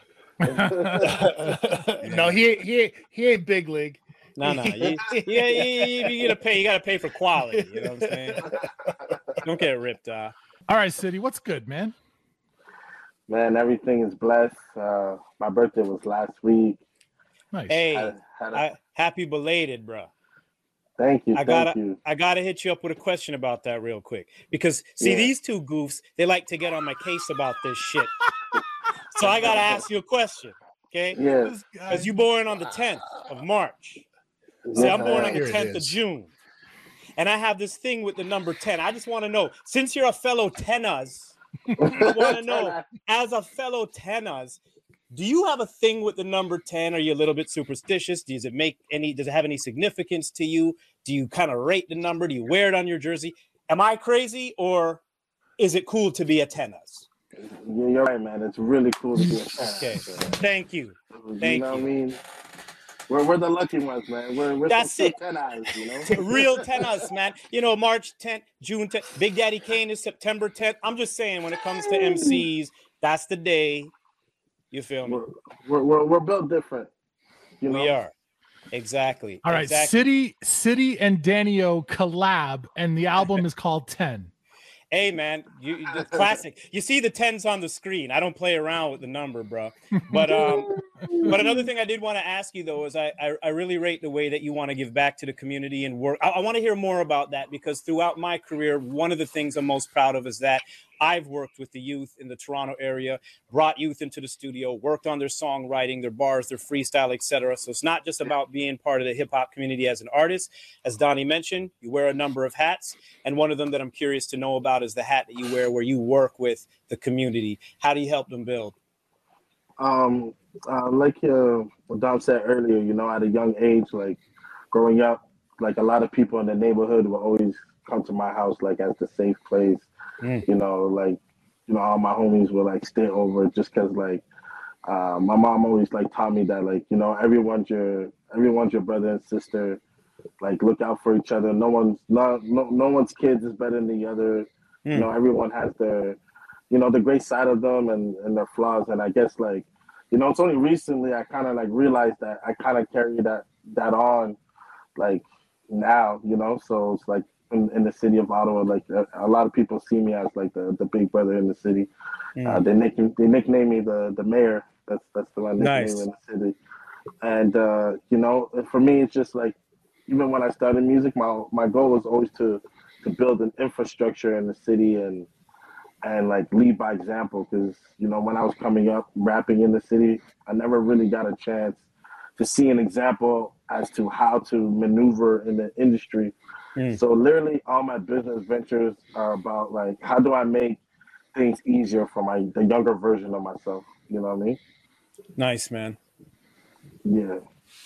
No, he he he ain't big league. No, no. You, yeah, you, you gotta pay. You gotta pay for quality. You know what I'm saying? Don't get ripped off. All right, City, what's good, man? Man, everything is blessed. Uh, my birthday was last week. Nice. Hey, Had- had a- I, happy belated, bro. thank you, I thank gotta, you. I gotta hit you up with a question about that real quick because see, Yeah. these two goofs, they like to get on my case about this shit. So I gotta ask you a question, okay? Yeah, This guy- Because you born on the tenth of March. See, I'm born on Here the it tenth of is. June. And I have this thing with the number ten. I just want to know, since you're a fellow tenors, I want to know, as a fellow tenors, do you have a thing with the number ten? Are you a little bit superstitious? Does it make any, does it have any significance to you? Do you kind of rate the number? Do you wear it on your jersey? Am I crazy or is it cool to be a tenors? Yeah, you're right, man. It's really cool to be a fan. Okay. Thank you. You Thank know you. what I mean? We're, we're the lucky ones, man. We're, we're That's some it. ten eyes, you know? Real tenors, man. You know, March tenth, June tenth. Big Daddy Kane is September tenth. I'm just saying, when it comes to M Cs, that's the day. You feel me? We're, we're, we're, we're built different. You know? We are. Exactly. All right, Exactly. City, City and Danio collab, and the album is called ten. Hey, man, you the classic. You see the tens on the screen. I don't play around with the number, bro. But um, but another thing I did want to ask you though is I I, I really rate the way that you want to give back to the community and work. I, I want to hear more about that because throughout my career, one of the things I'm most proud of is that I've worked with the youth in the Toronto area, brought youth into the studio, worked on their songwriting, their bars, their freestyle, et cetera. So it's not just about being part of the hip hop community as an artist. As Donnie mentioned, you wear a number of hats. And one of them that I'm curious to know about is the hat that you wear where you work with the community. How do you help them build? Um, uh, like uh, what Dom said earlier, you know, at a young age, like growing up, like a lot of people in the neighborhood will always come to my house like as the safe place. Mm. You know, like, you know, all my homies will like stay over just because like uh, my mom always like taught me that like, you know, everyone's your everyone's your brother and sister. Like look out for each other. No one's not no no one's kids is better than the other. Mm. You know, everyone has their, you know, the great side of them and, and their flaws. And I guess like, you know, it's only recently I kind of like realized that I kind of carry that that on, like now, you know. So it's like in, in the city of Ottawa, like a, a lot of people see me as like the, the big brother in the city. Mm. Uh, they nick they nickname me the the mayor. That's that's the one nickname Nice. in the city. And uh, you know, for me, it's just like even when I started music, my my goal was always to to build an infrastructure in the city and and like lead by example. Because you know, when I was coming up rapping in the city, I never really got a chance to see an example as to how to maneuver in the industry. Mm. So literally, all my business ventures are about like how do I make things easier for my the younger version of myself. You know what I mean? Nice, man. Yeah.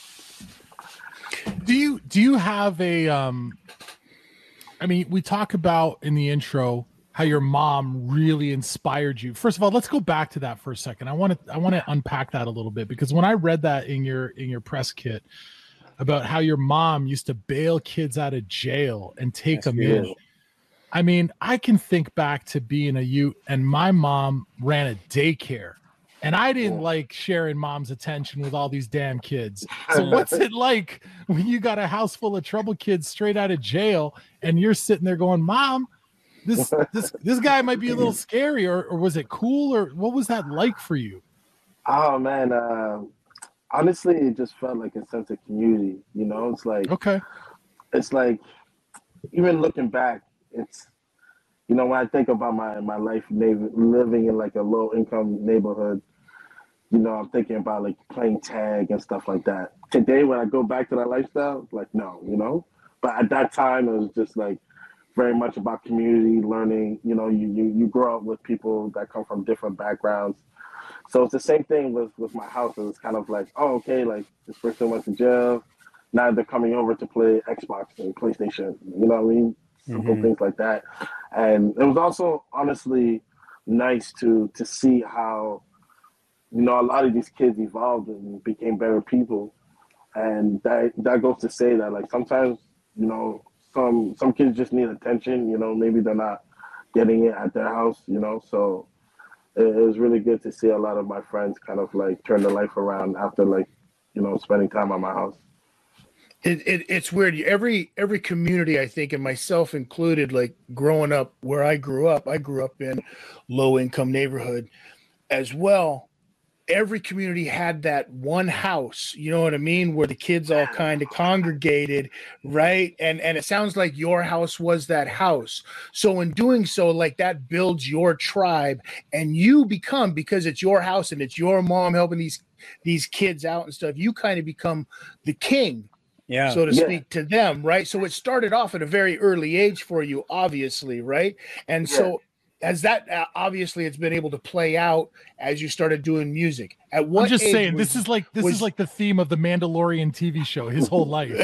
Do you do you have a um I mean, we talk about in the intro how your mom really inspired you. First of all, let's go back to that for a second. I want to I want to unpack that a little bit because when I read that in your in your press kit about how your mom used to bail kids out of jail and take Yes, them she in. is. I mean, I can think back to being a youth and my mom ran a daycare. And I didn't Yeah. like sharing mom's attention with all these damn kids. So what's it like when you got a house full of trouble kids straight out of jail and you're sitting there going, Mom, this this this guy might be a little scary, or, or was it cool, or what was that like for you? Oh man, uh, honestly, it just felt like a sense of community. You know, it's like Okay. it's like even looking back, it's you know when I think about my my life na- living in like a low income neighborhood. You know, I'm thinking about like playing tag and stuff like that. Today, when I go back to that lifestyle, like no, you know. But at that time, it was just like very much about community, learning. You know, you you, you grow up with people that come from different backgrounds. So it's the same thing with with my house. It's kind of like, oh, okay, like this person went to jail. Now they're coming over to play Xbox and PlayStation. You know what I mean? Simple Mhm. things like that. And it was also honestly nice to to see how, you know, a lot of these kids evolved and became better people. And that that goes to say that, like, sometimes, you know, some some kids just need attention. You know, maybe they're not getting it at their house. You know, so it, it was really good to see a lot of my friends kind of like turn their life around after, like, you know, spending time at my house. It, it it's weird. Every every community, I think, and myself included, like growing up where I grew up, I grew up in low income neighborhood as well. Every community had that one house, you know what I mean, where the kids all kind of congregated, right? And and it sounds like your house was that house. So in doing so, like, that builds your tribe, and you become, because it's your house and it's your mom helping these these kids out and stuff, you kind of become the king, yeah, so to Yeah. speak, to them, right? So it started off at a very early age for you, obviously, right? And Yeah. so as that, uh, obviously it's been able to play out as you started doing music. At what I'm just age saying, was- this is like this was- is like the theme of the Mandalorian T V show, his whole life.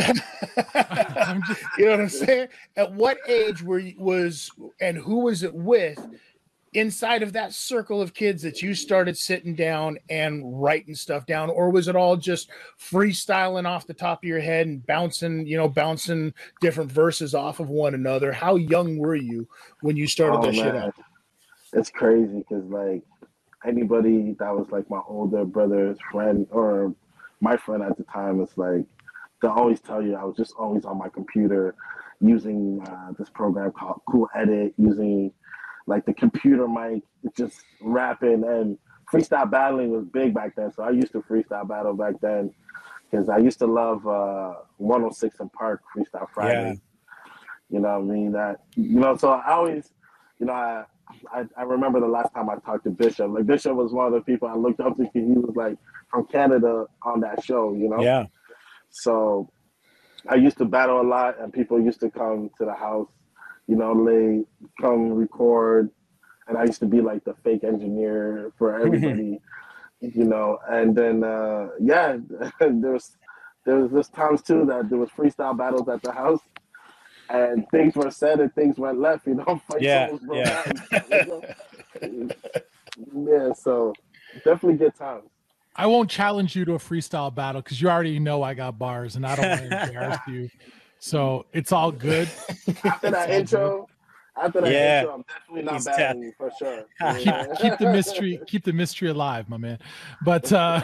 I'm just, you know what I'm saying? At what age were you, was and who was it with inside of that circle of kids that you started sitting down and writing stuff down, or was it all just freestyling off the top of your head and bouncing, you know, bouncing different verses off of one another? How young were you when you started Oh, that shit man. up? It's crazy because, like, anybody that was like my older brother's friend or my friend at the time, it's like they'll always tell you I was just always on my computer using uh, this program called Cool Edit, using like the computer mic, just rapping, and freestyle battling was big back then. So I used to freestyle battle back then because I used to love uh, one oh six and Park Freestyle Friday. You know what I mean? That, you know, so I always, you know, I, I I remember the last time I talked to Bishop. Like, Bishop was one of the people I looked up to because he was like from Canada on that show, you know? yeah, So I used to battle a lot, and people used to come to the house, you know, they come record, and I used to be like the fake engineer for everybody, you know. And then uh, yeah, there was there was this times too that there was freestyle battles at the house, and things were said and things went left, you know. Fights Yeah, almost broke yeah. out and stuff, you know? Yeah, so definitely good times. I won't challenge you to a freestyle battle because you already know I got bars and I don't want to embarrass you. So it's all good. After that all intro, after that Yeah. intro, I'm definitely not He's battling you for sure. keep, Yeah. keep the mystery keep the mystery alive, my man. But uh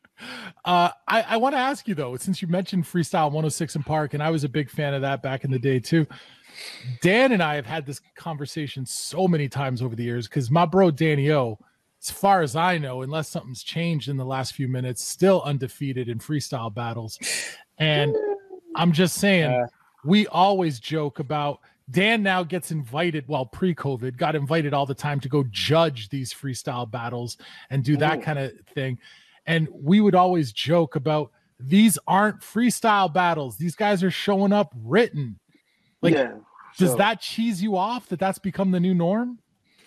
uh I, I want to ask you though, since you mentioned freestyle one oh six and Park, and I was a big fan of that back in the day too. Dan and I have had this conversation so many times over the years because my bro Danny O, as far as I know, unless something's changed in the last few minutes, still undefeated in freestyle battles. And I'm just saying, Uh, we always joke about Dan now gets invited, well, pre-COVID, got invited all the time to go judge these freestyle battles and do that Ooh. kind of thing. And we would always joke about these aren't freestyle battles. These guys are showing up written. Like, yeah. does so, that cheese you off that that's become the new norm?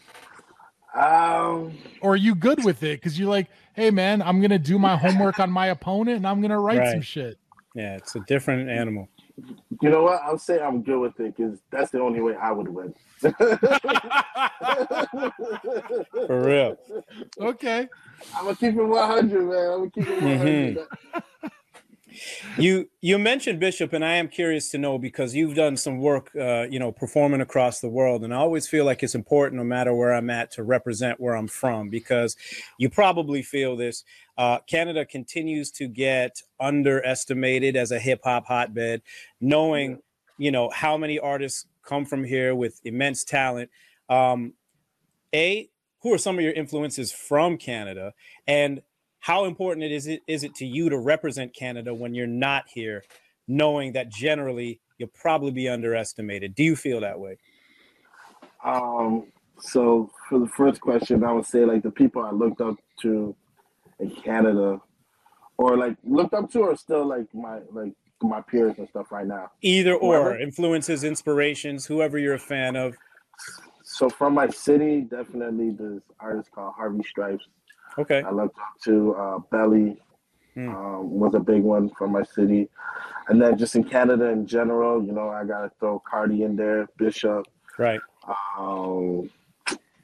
Um, Or are you good with it? Because you're like, hey, man, I'm going to do my homework on my opponent and I'm going to write some Right. shit. yeah, it's a different animal. you know what? I'll say I'm good with it because that's the only way I would win. For real. Okay. I'm gonna keep it one hundred, man. I'm gonna keep it one hundred. You you mentioned Bishop, and I am curious to know because you've done some work, uh, you know, performing across the world, and I always feel like it's important, no matter where I'm at, to represent where I'm from because you probably feel this. Uh, Canada continues to get underestimated as a hip hop hotbed, knowing, you know, how many artists come from here with immense talent. Um, a, who are some of your influences from Canada, and how important it is it is it to you to represent Canada when you're not here, knowing that generally you'll probably be underestimated? Do you feel that way? Um, so for the first question, I would say like the people I looked up to in Canada, or like looked up to, or still like my like my peers and stuff right now. Either or, Whoever. influences, inspirations, whoever you're a fan of. So from my city, definitely this artist called Harvey Stripes. Okay. I looked up to uh, Belly, Hmm. um, was a big one from my city. And then just in Canada in general, you know, I got to throw Cardi in there, Bishop. Right. Um,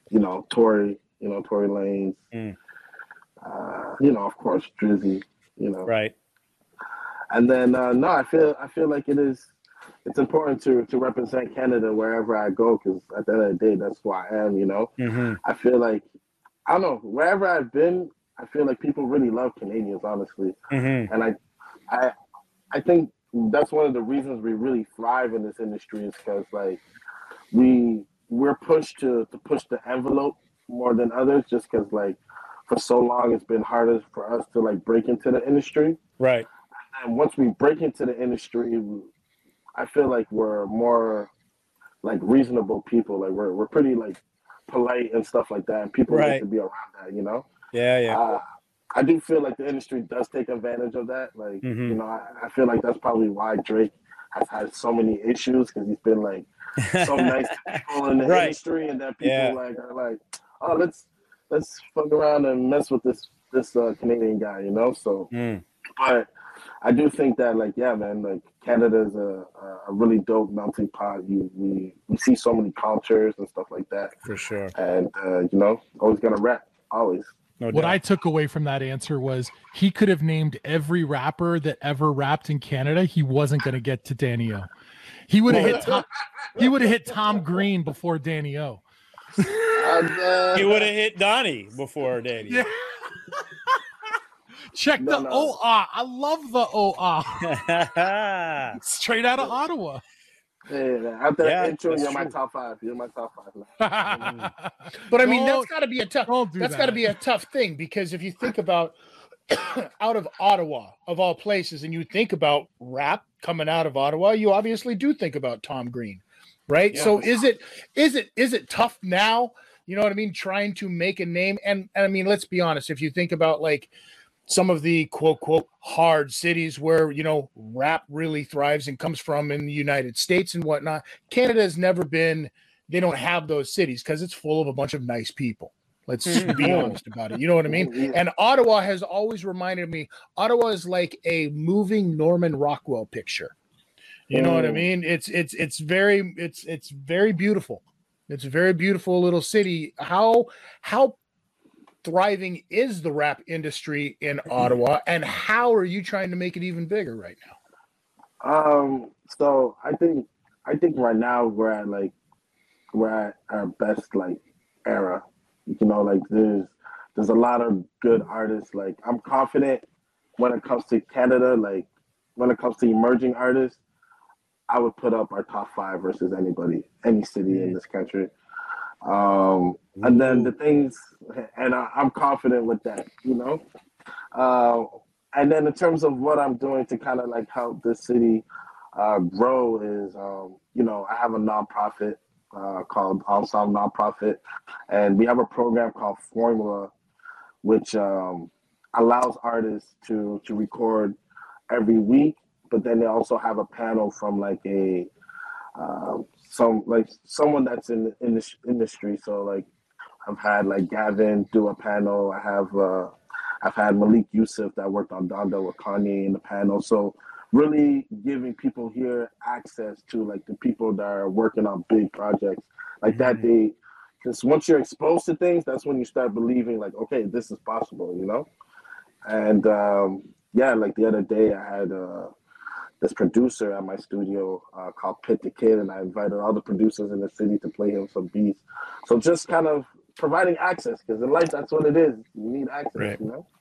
you know, Tory, you know, Tory Lanez, Mm. uh, you know, of course, Drizzy, you know. Right. And then uh, no, I feel I feel like it is it's important to to represent Canada wherever I go because at the end of the day, that's who I am. You know, Mm-hmm. I feel like I don't know wherever I've been, I feel like people really love Canadians, honestly, Mm-hmm. and I I I think that's one of the reasons we really thrive in this industry is because like we we're pushed to to push the envelope more than others just because like for so long it's been harder for us to like break into the industry. Right. And once we break into the industry, I feel like we're more like reasonable people. Like we're we're pretty like polite and stuff like that. And people Right. like to be around that, you know. Yeah. Yeah. Uh, I do feel like the industry does take advantage of that. Like Mhm. you know, I, I feel like that's probably why Drake has had so many issues because he's been like so nice to people in the Right. industry, and then people Yeah. like are like, oh, let's let's fuck around and mess with this this uh, Canadian guy, you know. So, Mm. but I do think that, like, yeah, man, like Canada's a, a really dope melting pot. You we we see so many cultures and stuff like that, For sure. and uh, you know, always gonna rap, always. No What doubt. I took away from that answer was he could have named every rapper that ever rapped in Canada. He wasn't going to get to Danny O. He would have hit Tom, he would have hit Tom Green before Danny O. And, uh, He would have hit Donnie before Danny. Yeah. Check No, the no. O A. I love the O A. Yeah. Straight out of Ottawa. yeah, after Yeah, that intro, that's you're my true. top five. You're my top five. But I mean, Don't- that's got to be a tough. don't do That's got to that. be a tough thing because if you think about out of Ottawa, of all places, and you think about rap coming out of Ottawa, you obviously do think about Tom Green, right? Yeah. So is it is it is it tough now? You know what I mean? Trying to make a name, and, and I mean, let's be honest. If you think about like some of the quote quote hard cities where you know rap really thrives and comes from in the United States and whatnot, Canada has never been. They don't have those cities because it's full of a bunch of nice people. Let's be honest about it. You know what I mean? Yeah. And Ottawa has always reminded me. Ottawa is like a moving Norman Rockwell picture. You know what I Mm. mean? It's it's it's very it's it's very beautiful. It's a very beautiful little city. How how thriving is the rap industry in Ottawa, and how are you trying to make it even bigger right now? Um, so I think I think right now we're at like we're at our best like era. You know, like there's there's a lot of good artists. Like I'm confident when it comes to Canada, like when it comes to emerging artists, I would put up our top five versus anybody, any city in this country. Um, and then the things, and I, I'm confident with that, you know. Uh, and then in terms of what I'm doing to kind of like help this city uh, grow is, um, you know, I have a nonprofit uh, called Ensemble Nonprofit, and we have a program called Formula, which um, allows artists to to record every week. But then they also have a panel from like a um, some like someone that's in in this industry. So like I've had like Gavin do a panel. I have uh, I've had Malik Yusuf that worked on Donda with Kanye in the panel. So really giving people here access to like the people that are working on big projects like that. They because once you're exposed to things, that's when you start believing like, okay, this is possible, you know. And um, yeah, like the other day I had uh, this producer at my studio uh, called Pit the Kid, and I invited all the producers in the city to play him some beats. So just kind of providing access, because in life that's what it is. You need access, Right. you know.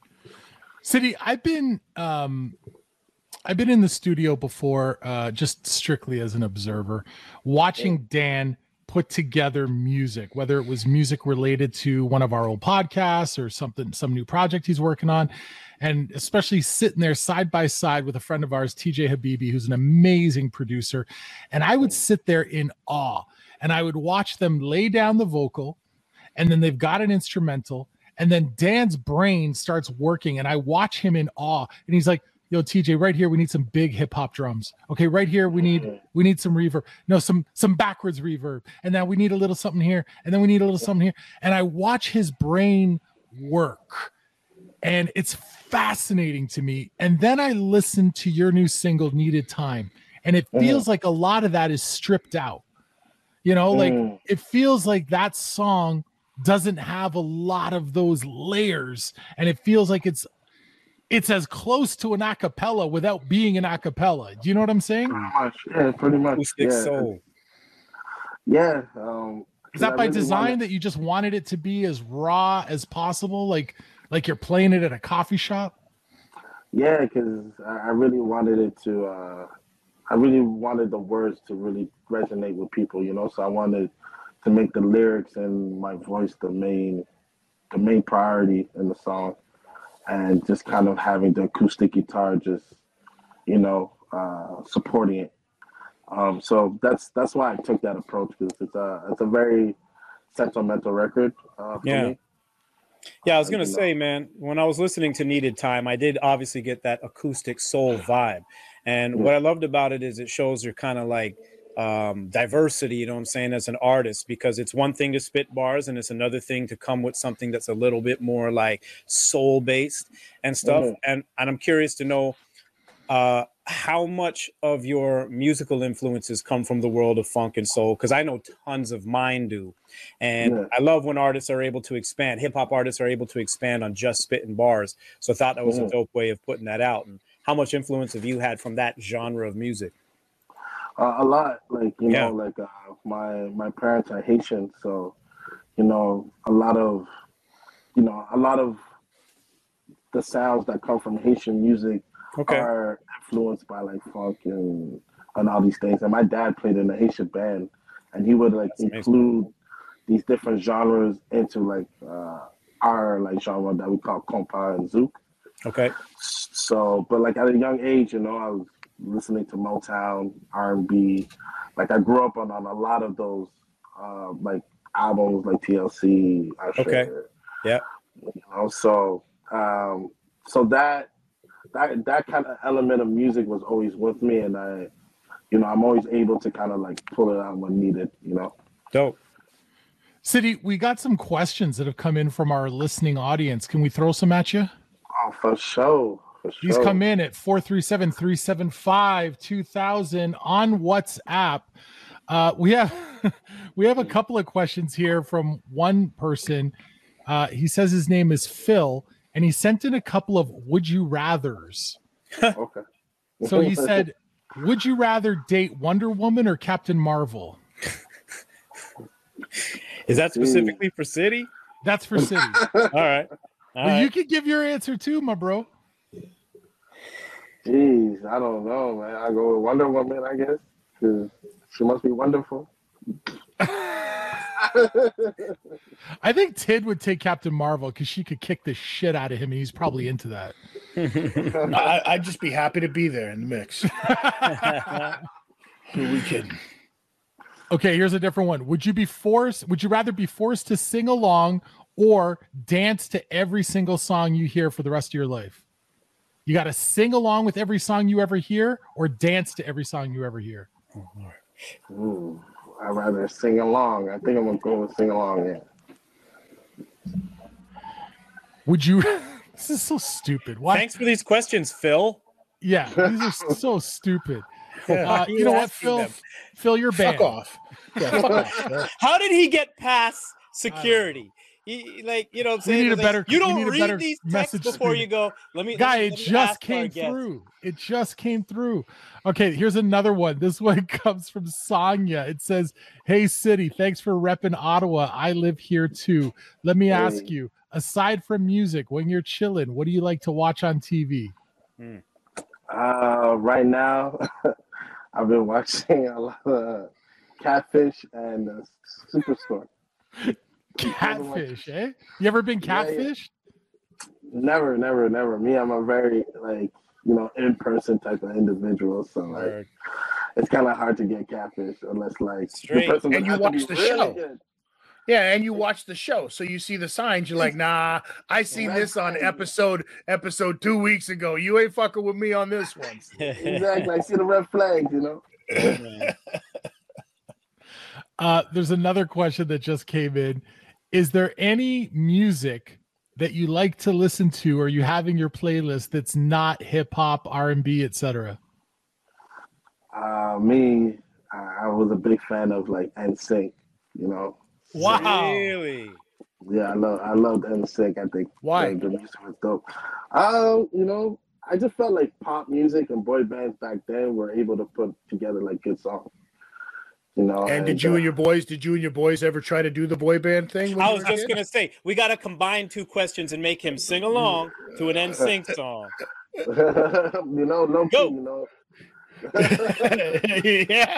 City, I've been um I've been in the studio before, uh, just strictly as an observer, watching Dan put together music, whether it was music related to one of our old podcasts or something, some new project he's working on. And especially sitting there side by side with a friend of ours, T J Habibi, who's an amazing producer. And I would sit there in awe and I would watch them lay down the vocal, and then they've got an instrumental, and then Dan's brain starts working and I watch him in awe. And he's like, yo, T J, right here, we need some big hip hop drums. Okay, right here, we need we need some reverb. No, some some backwards reverb. And now we need a little something here, and then we need a little something here. And I watch his brain work. And it's fascinating to me. And then I listen to your new single, Needed Time. And it feels like a lot of that is stripped out. You know, like Mm. it feels like that song doesn't have a lot of those layers, and it feels like it's it's as close to an acapella without being an acapella. Do you know what I'm saying? Pretty much, yeah, pretty much. Acoustic Yeah, soul. yeah. Um, Is that I by really design wanted- that you just wanted it to be as raw as possible, like like you're playing it at a coffee shop? Yeah, because I I really wanted it to. Uh, I really wanted the words to really resonate with people, you know. So I wanted to make the lyrics and my voice the main, the main priority in the song, and just kind of having the acoustic guitar just, you know, uh, supporting it. Um, so that's that's why I took that approach, because it's a it's a very sentimental record uh, for Yeah. me. Yeah, I was Uh, gonna you know. say, man, when I was listening to Needed Time, I did obviously get that acoustic soul vibe. And what I loved about it is it shows your kind of like um, diversity, you know what I'm saying, as an artist, because it's one thing to spit bars and it's another thing to come with something that's a little bit more like soul based and stuff. Mhm. And and I'm curious to know uh, how much of your musical influences come from the world of funk and soul, because I know tons of mine do. And Yeah. I love when artists are able to expand, hip hop artists are able to expand on just spitting bars. So I thought that was a Mhm. dope way of putting that out. And how much influence have you had from that genre of music? Uh, a lot, like you Yeah. know, like uh, my my parents are Haitian, so you know, a lot of you know, a lot of the sounds that come from Haitian music Okay. are influenced by like funk and and all these things. And my dad played in a Haitian band, and he would like That's amazing. include these different genres into like uh, our like genre that we call compa and zouk. Okay. So, but like at a young age, you know, I was listening to Motown, R and B. Like I grew up on, on a lot of those uh, like albums, like T L C, Usher, Okay. Yeah. you know. So, um, so that that that kind of element of music was always with me, and I, you know, I'm always able to kind of like pull it out when needed, you know. Dope. City, we got some questions that have come in from our listening audience. Can we throw some at you? Oh, for sure. For sure. These come in at four three seven, three seven five, two thousand on WhatsApp. Uh, we have we have a couple of questions here from one person. Uh, he says his name is Phil, and he sent in a couple of would you rathers. Okay. So he said, would you rather date Wonder Woman or Captain Marvel? Is that specifically for City? That's for City. All right. All But right. you can give your answer too, my bro. Jeez, I don't know, man. I go with Wonder Woman, I guess, because she must be wonderful. I think Tid would take Captain Marvel because she could kick the shit out of him, and he's probably into that. I, I'd just be happy to be there in the mix. Who we kidding? Okay, here's a different one. Would you be forced? Would you rather be forced to sing along or dance to every single song you hear for the rest of your life? You got to sing along with every song you ever hear, or dance to every song you ever hear. Ooh, I'd rather sing along. I think I'm gonna go with sing along. Yeah. Would you? This is so stupid. Why? Thanks for these questions, Phil. Yeah, these are so stupid. Yeah. Uh, you know what, asking Phil? them? Phil, you're banned. Fuck off. Yeah, fuck off. Phil. How did he get past security? He, like, you know what I'm We saying? need a It's like, better- you we don't need a read better these texts message before screen. you go, let me, Guy, let me, it let me just ask our came guest. through. It just came through. Okay, here's another one. This one comes from Sonia. It says, "Hey City, thanks for repping Ottawa. I live here too. Let me ask Hey. you, aside from music, when you're chilling, what do you like to watch on T V?" Uh, right now, I've been watching a lot of Catfish and uh, Superstore. Catfish, eh? You ever been Yeah, yeah. catfish? Never, never, never. Me, I'm a very like you know in person type of individual, so like Word. it's kind of hard to get catfish unless like Straight. the person would And you have to watch be the really show. good. Yeah, and you watch the show, so you see the signs. You're like, nah, I seen this on episode episode two weeks ago. You ain't fucking with me on this one. Exactly. I see the red flags, you know. Uh, there's another question that just came in. Is there any music that you like to listen to, or you have in your playlist that's not hip hop, R and B, et cetera? Uh, me, I I was a big fan of like N Sync, you know. Wow. Really? Yeah, I love I loved N Sync. I think Why? the, the music was dope. Um, you know, I just felt like pop music and boy bands back then were able to put together like good songs. You know, And did you uh, and your boys, did you and your boys ever try to do the boy band thing? when I you was were just kids? gonna say we gotta combine two questions and make him sing along to an N Sync song. you know, low key, Go. you know. yeah.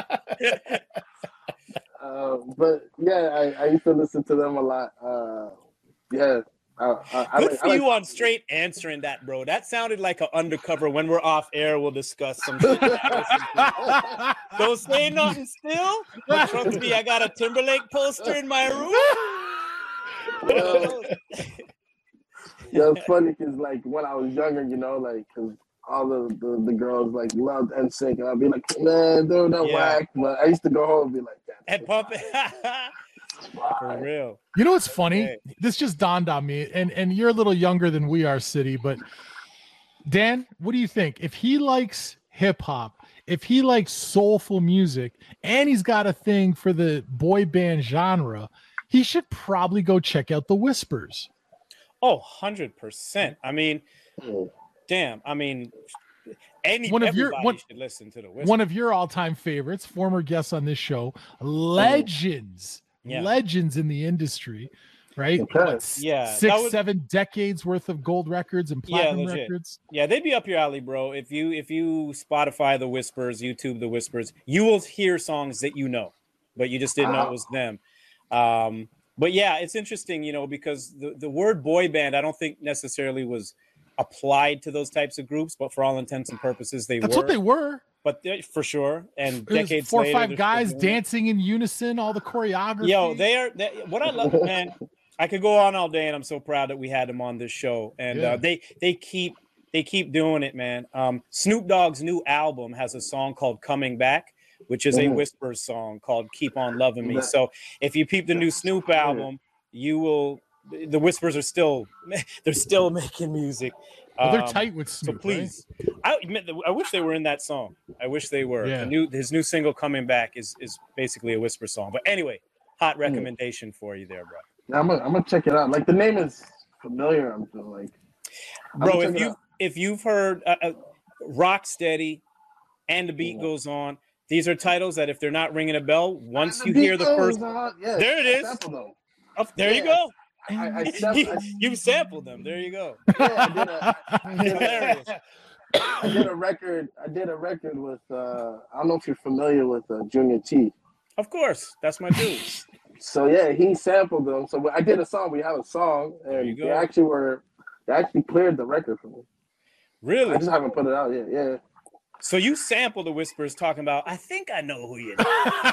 Uh, but yeah, I, I used to listen to them a lot. Uh, yeah, I, I, I Good like, for I like you on straight answering that, bro. That sounded like an undercover. When we're off air, we'll discuss some shit. Don't say nothing still. But trust me, I got a Timberlake poster in my room. Well, yeah, it's funny because like when I was younger, you know, like because all the, the, the girls like loved N Sync, and I'd be like, man, dude, that Yeah. whack. But I used to go home and be like, that. And pump it. For real. You know what's funny? Okay. This just dawned on me, and and you're a little younger than we are, City. But Dan, what do you think? If he likes hip hop, if he likes soulful music, and he's got a thing for the boy band genre, he should probably go check out the Whispers. Oh, one hundred percent. I mean, Mm. damn. I mean, any One of your- everybody one- should listen to the Whispers. One of your all-time favorites, former guests on this show, legends, Yeah. legends in the industry, right? Okay. What, s- Yeah, that six, was- seven decades worth of gold records and Yeah, platinum legit. records. Yeah, they'd be up your alley, bro. If you if you Spotify the Whispers, YouTube the Whispers, you will hear songs that you know, but you just didn't know it was them. Um, but yeah, it's interesting, you know, because the, the word boy band, I don't think necessarily was applied to those types of groups, but for all intents and purposes, they That's were. what they were. But they- for sure, and It was decades four or later, five they're guys still doing it. dancing in unison, all the choreography. Yo, they are. They, what I love, man. I could go on all day, and I'm so proud that we had them on this show. And Yeah. uh, they they keep they keep doing it, man. Um, Snoop Dogg's new album has a song called "Coming Back," which is a Mhm. Whispers song called "Keep On Loving Me." Yeah. So if you peep the new Snoop album, you will. The Whispers are still they're still making music. Well, they're Um, tight with So Snoop. please, I admit that- I wish they were in that song. I wish they were. Yeah. The new his new single "Coming Back" is is basically a Whisper song. But anyway, hot Mm. recommendation for you there, bro. Yeah, I'm gonna I'm gonna check it out. Like the name is familiar. I'm just like, I'm Bro, gonna if check it you out. if you've heard uh, uh, "Rock Steady" and "The Beat Yeah. Goes On," these are titles that if they're not ringing a bell, once The you beat hear the goes first, on. Yeah, There it I is. sampled them. oh, there you Yeah. go. I, I, sam- you, I, you sampled them. There you go. yeah, I did a, I did a, Hilarious. I did a record. I did a record with. Uh, I don't know if you're familiar with uh, Junior T. Of course, that's my dude. So yeah, he sampled them. So I did a song. We have a song, There you and go. they actually were. They actually cleared the record for me. I Really? just haven't put it out yet. Yeah. So you sampled the Whispers talking about, I think I know who you are.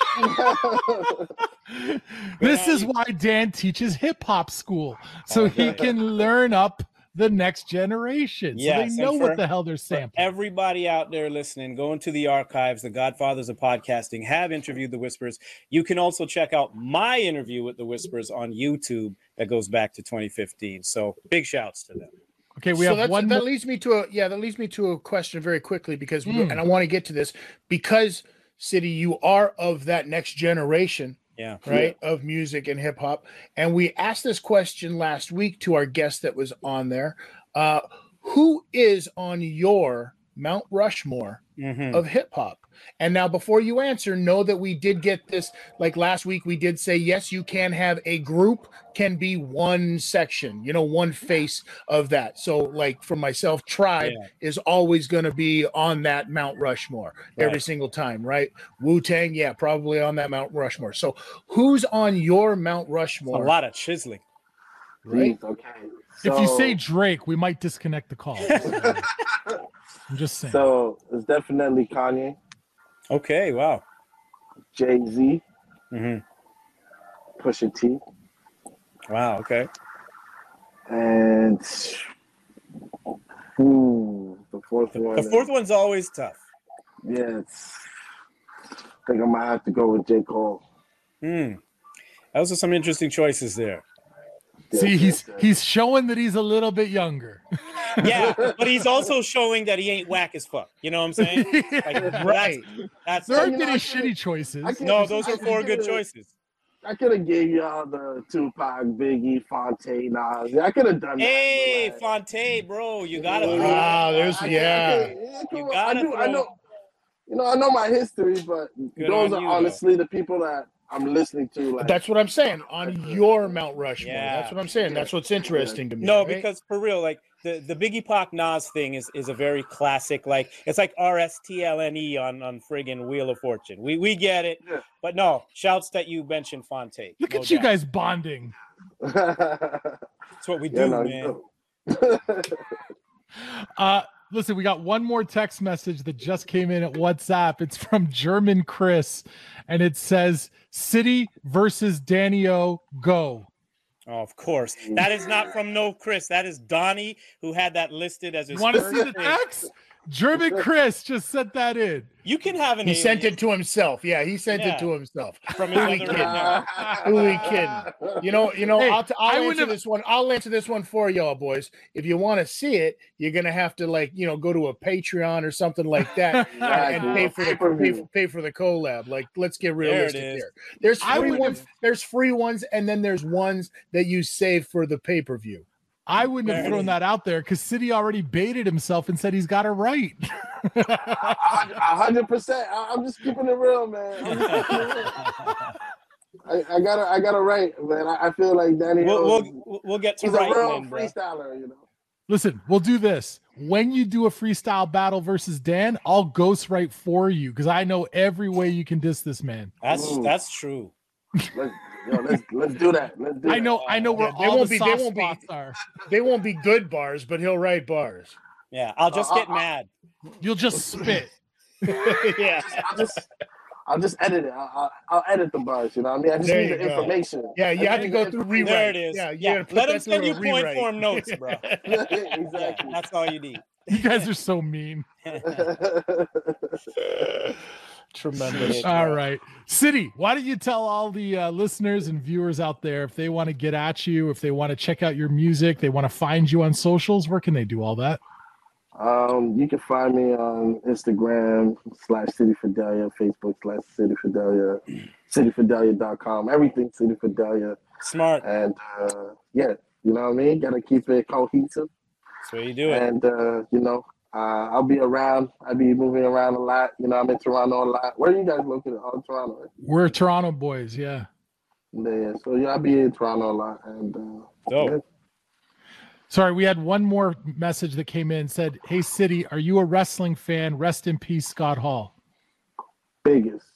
This is why Dan teaches hip hop school, so he can learn up the next generation. So Yes, they and know for- what the hell they're For sampling. everybody out there listening, go into the archives. The Godfathers of Podcasting have interviewed the Whispers. You can also check out my interview with the Whispers on YouTube that goes back to twenty fifteen. So big shouts to them. Okay, we so have that's, one that more. leads me to a yeah that leads me to a question very quickly because Mm. and I want to get to this because City, you are of that next generation, Yeah. right, of music and hip hop, and we asked this question last week to our guest that was on there. Uh, who is on your Mount Rushmore Mhm. of hip hop? And now, before you answer, know that we did get this. Like last week, we did say yes, you can have a group, can be one section, you know, one face of that. So, like for myself, Tribe Yeah. is always going to be on that Mount Rushmore every Right. single time, right? Wu Tang, yeah, probably on that Mount Rushmore. So, who's on your Mount A Rushmore? lot of chiseling. Right? Jeez, okay. If you So- say Drake, we might disconnect the call. So, I'm just saying. so, it's definitely Kanye, Okay. Wow. Jay Z, hmm Pusha T, Wow. Okay. and ooh, the fourth one. The fourth one's always tough. Yeah, it's, I think I might have to go with J. Cole. Hmm. Those are some interesting choices there. See, Yes, he's yes, yes. he's showing that he's a little bit younger. Yeah, but he's also showing that he ain't whack as fuck. You know what I'm saying? Like, Right. That's, There that's aren't you know, any I shitty can't- choices. I can't- no, those I are can four give good it a- choices. I could have gave y'all the Tupac, Biggie, Fonte, Nas. Yeah, I could have done that. Hey, but, like, Fonte, bro, you gotta. yeah, throw Ah, there's- I- I- yeah. I- yeah, You come on. gotta I do. I throw- know. You know, I know my history, but Good those on are you, honestly the people that I'm listening to. Like, That's what I'm saying on your Mount Rushmore. Yeah. That's what I'm saying. That's what's interesting to me. No, right? because for real, like the, the Biggie Pac Nas thing is, is a very classic. Like it's like R S T L N E on on friggin' Wheel of Fortune. We we get it, Yeah. but no. Shouts that you mentioned Fonte. Look no at you doubt. guys bonding. That's what we do, Yeah, no, man. no. Uh, listen, we got one more text message that just came in at WhatsApp. It's from German Chris, and it says City versus Danny O, go. Oh, of course. That is not from No Chris. That is Donnie who had that listed as his. You want to first see the thing. text? German Chris just sent that in. You can have an. he sent alien it to himself. Yeah, he sent Yeah. it to himself. from Who his we other kidding? account. Who we kidding? You know, you know. Hey, I'll, t- I I'll wouldn't answer have- this one. I'll answer this one for y'all, boys. If you want to see it, you're gonna have to like, you know, go to a Patreon or something like that Exactly. and pay for the pay Pay-per-view. for, pay for the collab. Like, let's get There it realistic is. here. There's I free would ones. have- There's free ones, and then there's ones that you save for the pay per view. I wouldn't have There it thrown is. that out there because City already baited himself and said he's got it right. A hundred percent. I- I'm just keeping it real, man. I'm just keeping it real. I, I gotta, I gotta write, man. I, I feel like Danny. We'll, O is- we'll we'll get to he's a writing real then, bro. freestyler, you know. Listen, we'll do this. When you do a freestyle battle versus Dan, I'll ghostwrite for you because I know every way you can diss this man. That's Ooh. that's true. Let's, yo, let's let's do that. Let's do I that. know, I know where Yeah, they all won't the be- they soft won't be- spots are. They won't be good bars, but he'll write bars. Yeah, I'll just Uh, get uh, uh, mad. You'll just spit. Yeah. I'll just, I'll just edit it. I'll, I'll, I'll edit the bars. You know what I mean? I just There need you the go. information. Yeah, you I have to need go the through information. There rewrite. it is. Yeah, you Yeah, gotta put let him that send through you a point rewrite. form notes, bro. Yeah, Yeah, exactly. that's all you need. You guys are so mean. Tremendous. Yeah. All right. City, why don't you tell all the uh, listeners and viewers out there if they want to get at you, if they want to check out your music, they want to find you on socials, where can they do all that? Um, you can find me on Instagram slash City Fidelia, Facebook slash City Fidelia, city fidelia dot com, everything City Fidelia. Smart. And uh, yeah, you know what I mean? Gotta keep it cohesive. That's where you do it. And uh, you know, uh, I'll be around. I'll be moving around a lot. You know, I'm in Toronto a lot. Where are you guys located? Oh, Toronto. Right? We're Toronto boys, yeah. Yeah, so yeah, I'll be in Toronto a lot. And uh, Dope. yeah. Sorry, we had one more message that came in, said, "Hey City, are you a wrestling fan? Rest in peace, Scott Hall." biggest.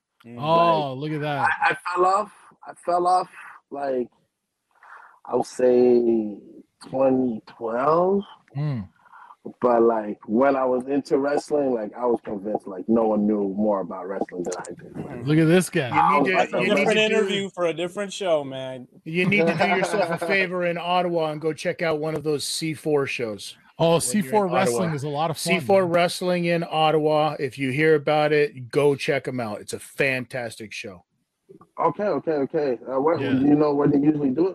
Oh, look at that. I, I fell off. I fell off like I would say twenty twelve. Mm. But like when I was into wrestling, like I was convinced like no one knew more about wrestling than I did. Like, Look at this guy. You need That's to, a you need different to do, interview for a different show, man. you need to do yourself a favor in Ottawa and go check out one of those C four shows. Oh, you're C four in wrestling Ottawa. is a lot of fun. C four man. Wrestling in Ottawa. If you hear about it, go check them out. It's a fantastic show. okay, okay, okay. Uh, where, Yeah. Do you know where they usually do it?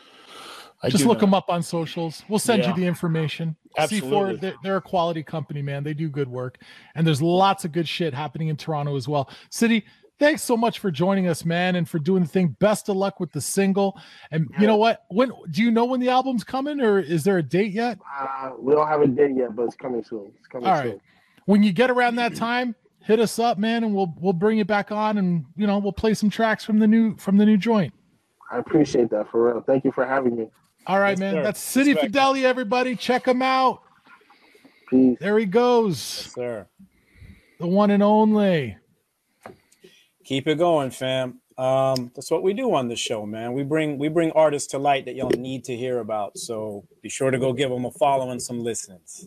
I Just do look not. them up on socials. We'll send Yeah. you the information. C four, Absolutely. they're, they're a quality company, man. They do good work. And there's lots of good shit happening in Toronto as well. City, thanks so much for joining us, man, and for doing the thing. Best of luck with the single. And you know what? When do you know when the album's coming, or is there a date yet? Uh, we don't have a date yet, but it's coming soon. It's coming All soon. right. When you get around that time, hit us up, man, and we'll we'll bring you back on, and you know we'll play some tracks from the new from the new joint. I appreciate that for real. Thank you for having me. All right, Yes, man. sir. That's City Respect. Fidelity, everybody. Check him out. Peace. There he goes, Sir. the one and only. Keep it going, fam. Um, that's what we do on the show, man. We bring we bring artists to light that y'all need to hear about. So be sure to go give them a follow and some listens.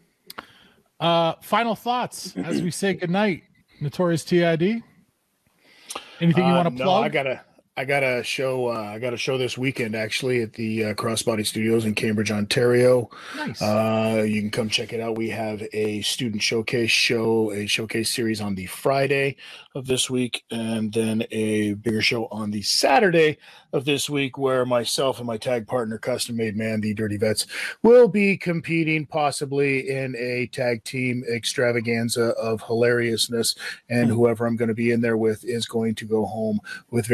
Uh, final thoughts as we say goodnight. Notorious T I D. Anything you Uh, want to no, plug? I gotta, I got a show. Uh, I got a show this weekend actually at the uh, Crossbody Studios in Cambridge, Ontario. Nice. Uh, you can come check it out. We have a student showcase show, a showcase series on the Friday of this week, and then a bigger show on the Saturday of this week, where myself and my tag partner, Custom Made Man, the Dirty Vets, will be competing possibly in a tag team extravaganza of hilariousness. And whoever I'm going to be in there with is going to go home with very sore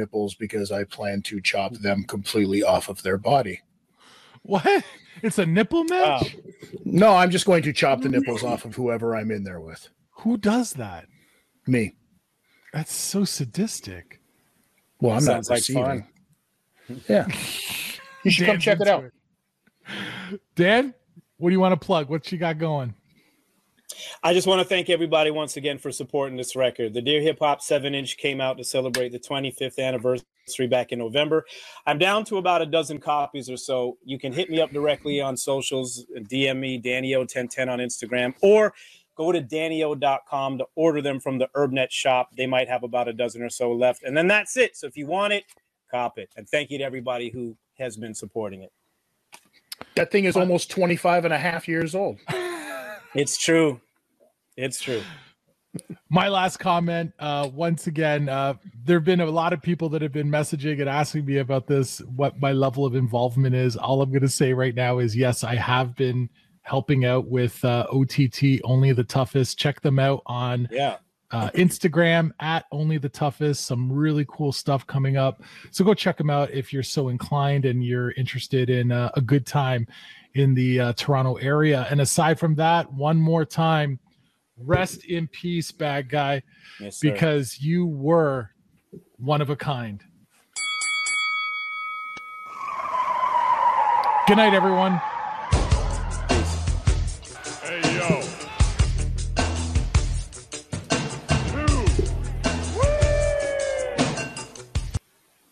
nipples because I plan to chop them completely off of their body. What? It's a nipple match? Wow. No, I'm just going to chop the nipples off of whoever I'm in there with. Who does that? Me. That's so sadistic. Well, I'm Sounds not like receiving. fun. Yeah. You should come Dan's check it into out. Dan, what do you want to plug? What you got going? I just want to thank everybody once again for supporting this record. The Dear Hip Hop seven inch came out to celebrate the twenty-fifth anniversary back in November. I'm down to about a dozen copies or so. You can hit me up directly on socials, D M me, Danny O ten ten on Instagram, or go to danny o dot com to order them from the Urbnet shop. They might have about a dozen or so left. And then that's it. So if you want it, cop it. And thank you to everybody who has been supporting it. That thing is almost twenty-five and a half years old. It's true. It's true. My last comment, uh, once again, uh, there have been a lot of people that have been messaging and asking me about this, what my level of involvement is. All I'm going to say right now is, yes, I have been helping out with uh, O T T, Only the Toughest. Check them out on Yeah. uh, Instagram at Only the Toughest. Some really cool stuff coming up. So go check them out if you're so inclined and you're interested in uh, a good time in the uh, Toronto area. And aside from that, one more time, rest in peace, bad guy, Yes, sir. because you were one of a kind. Good night, everyone.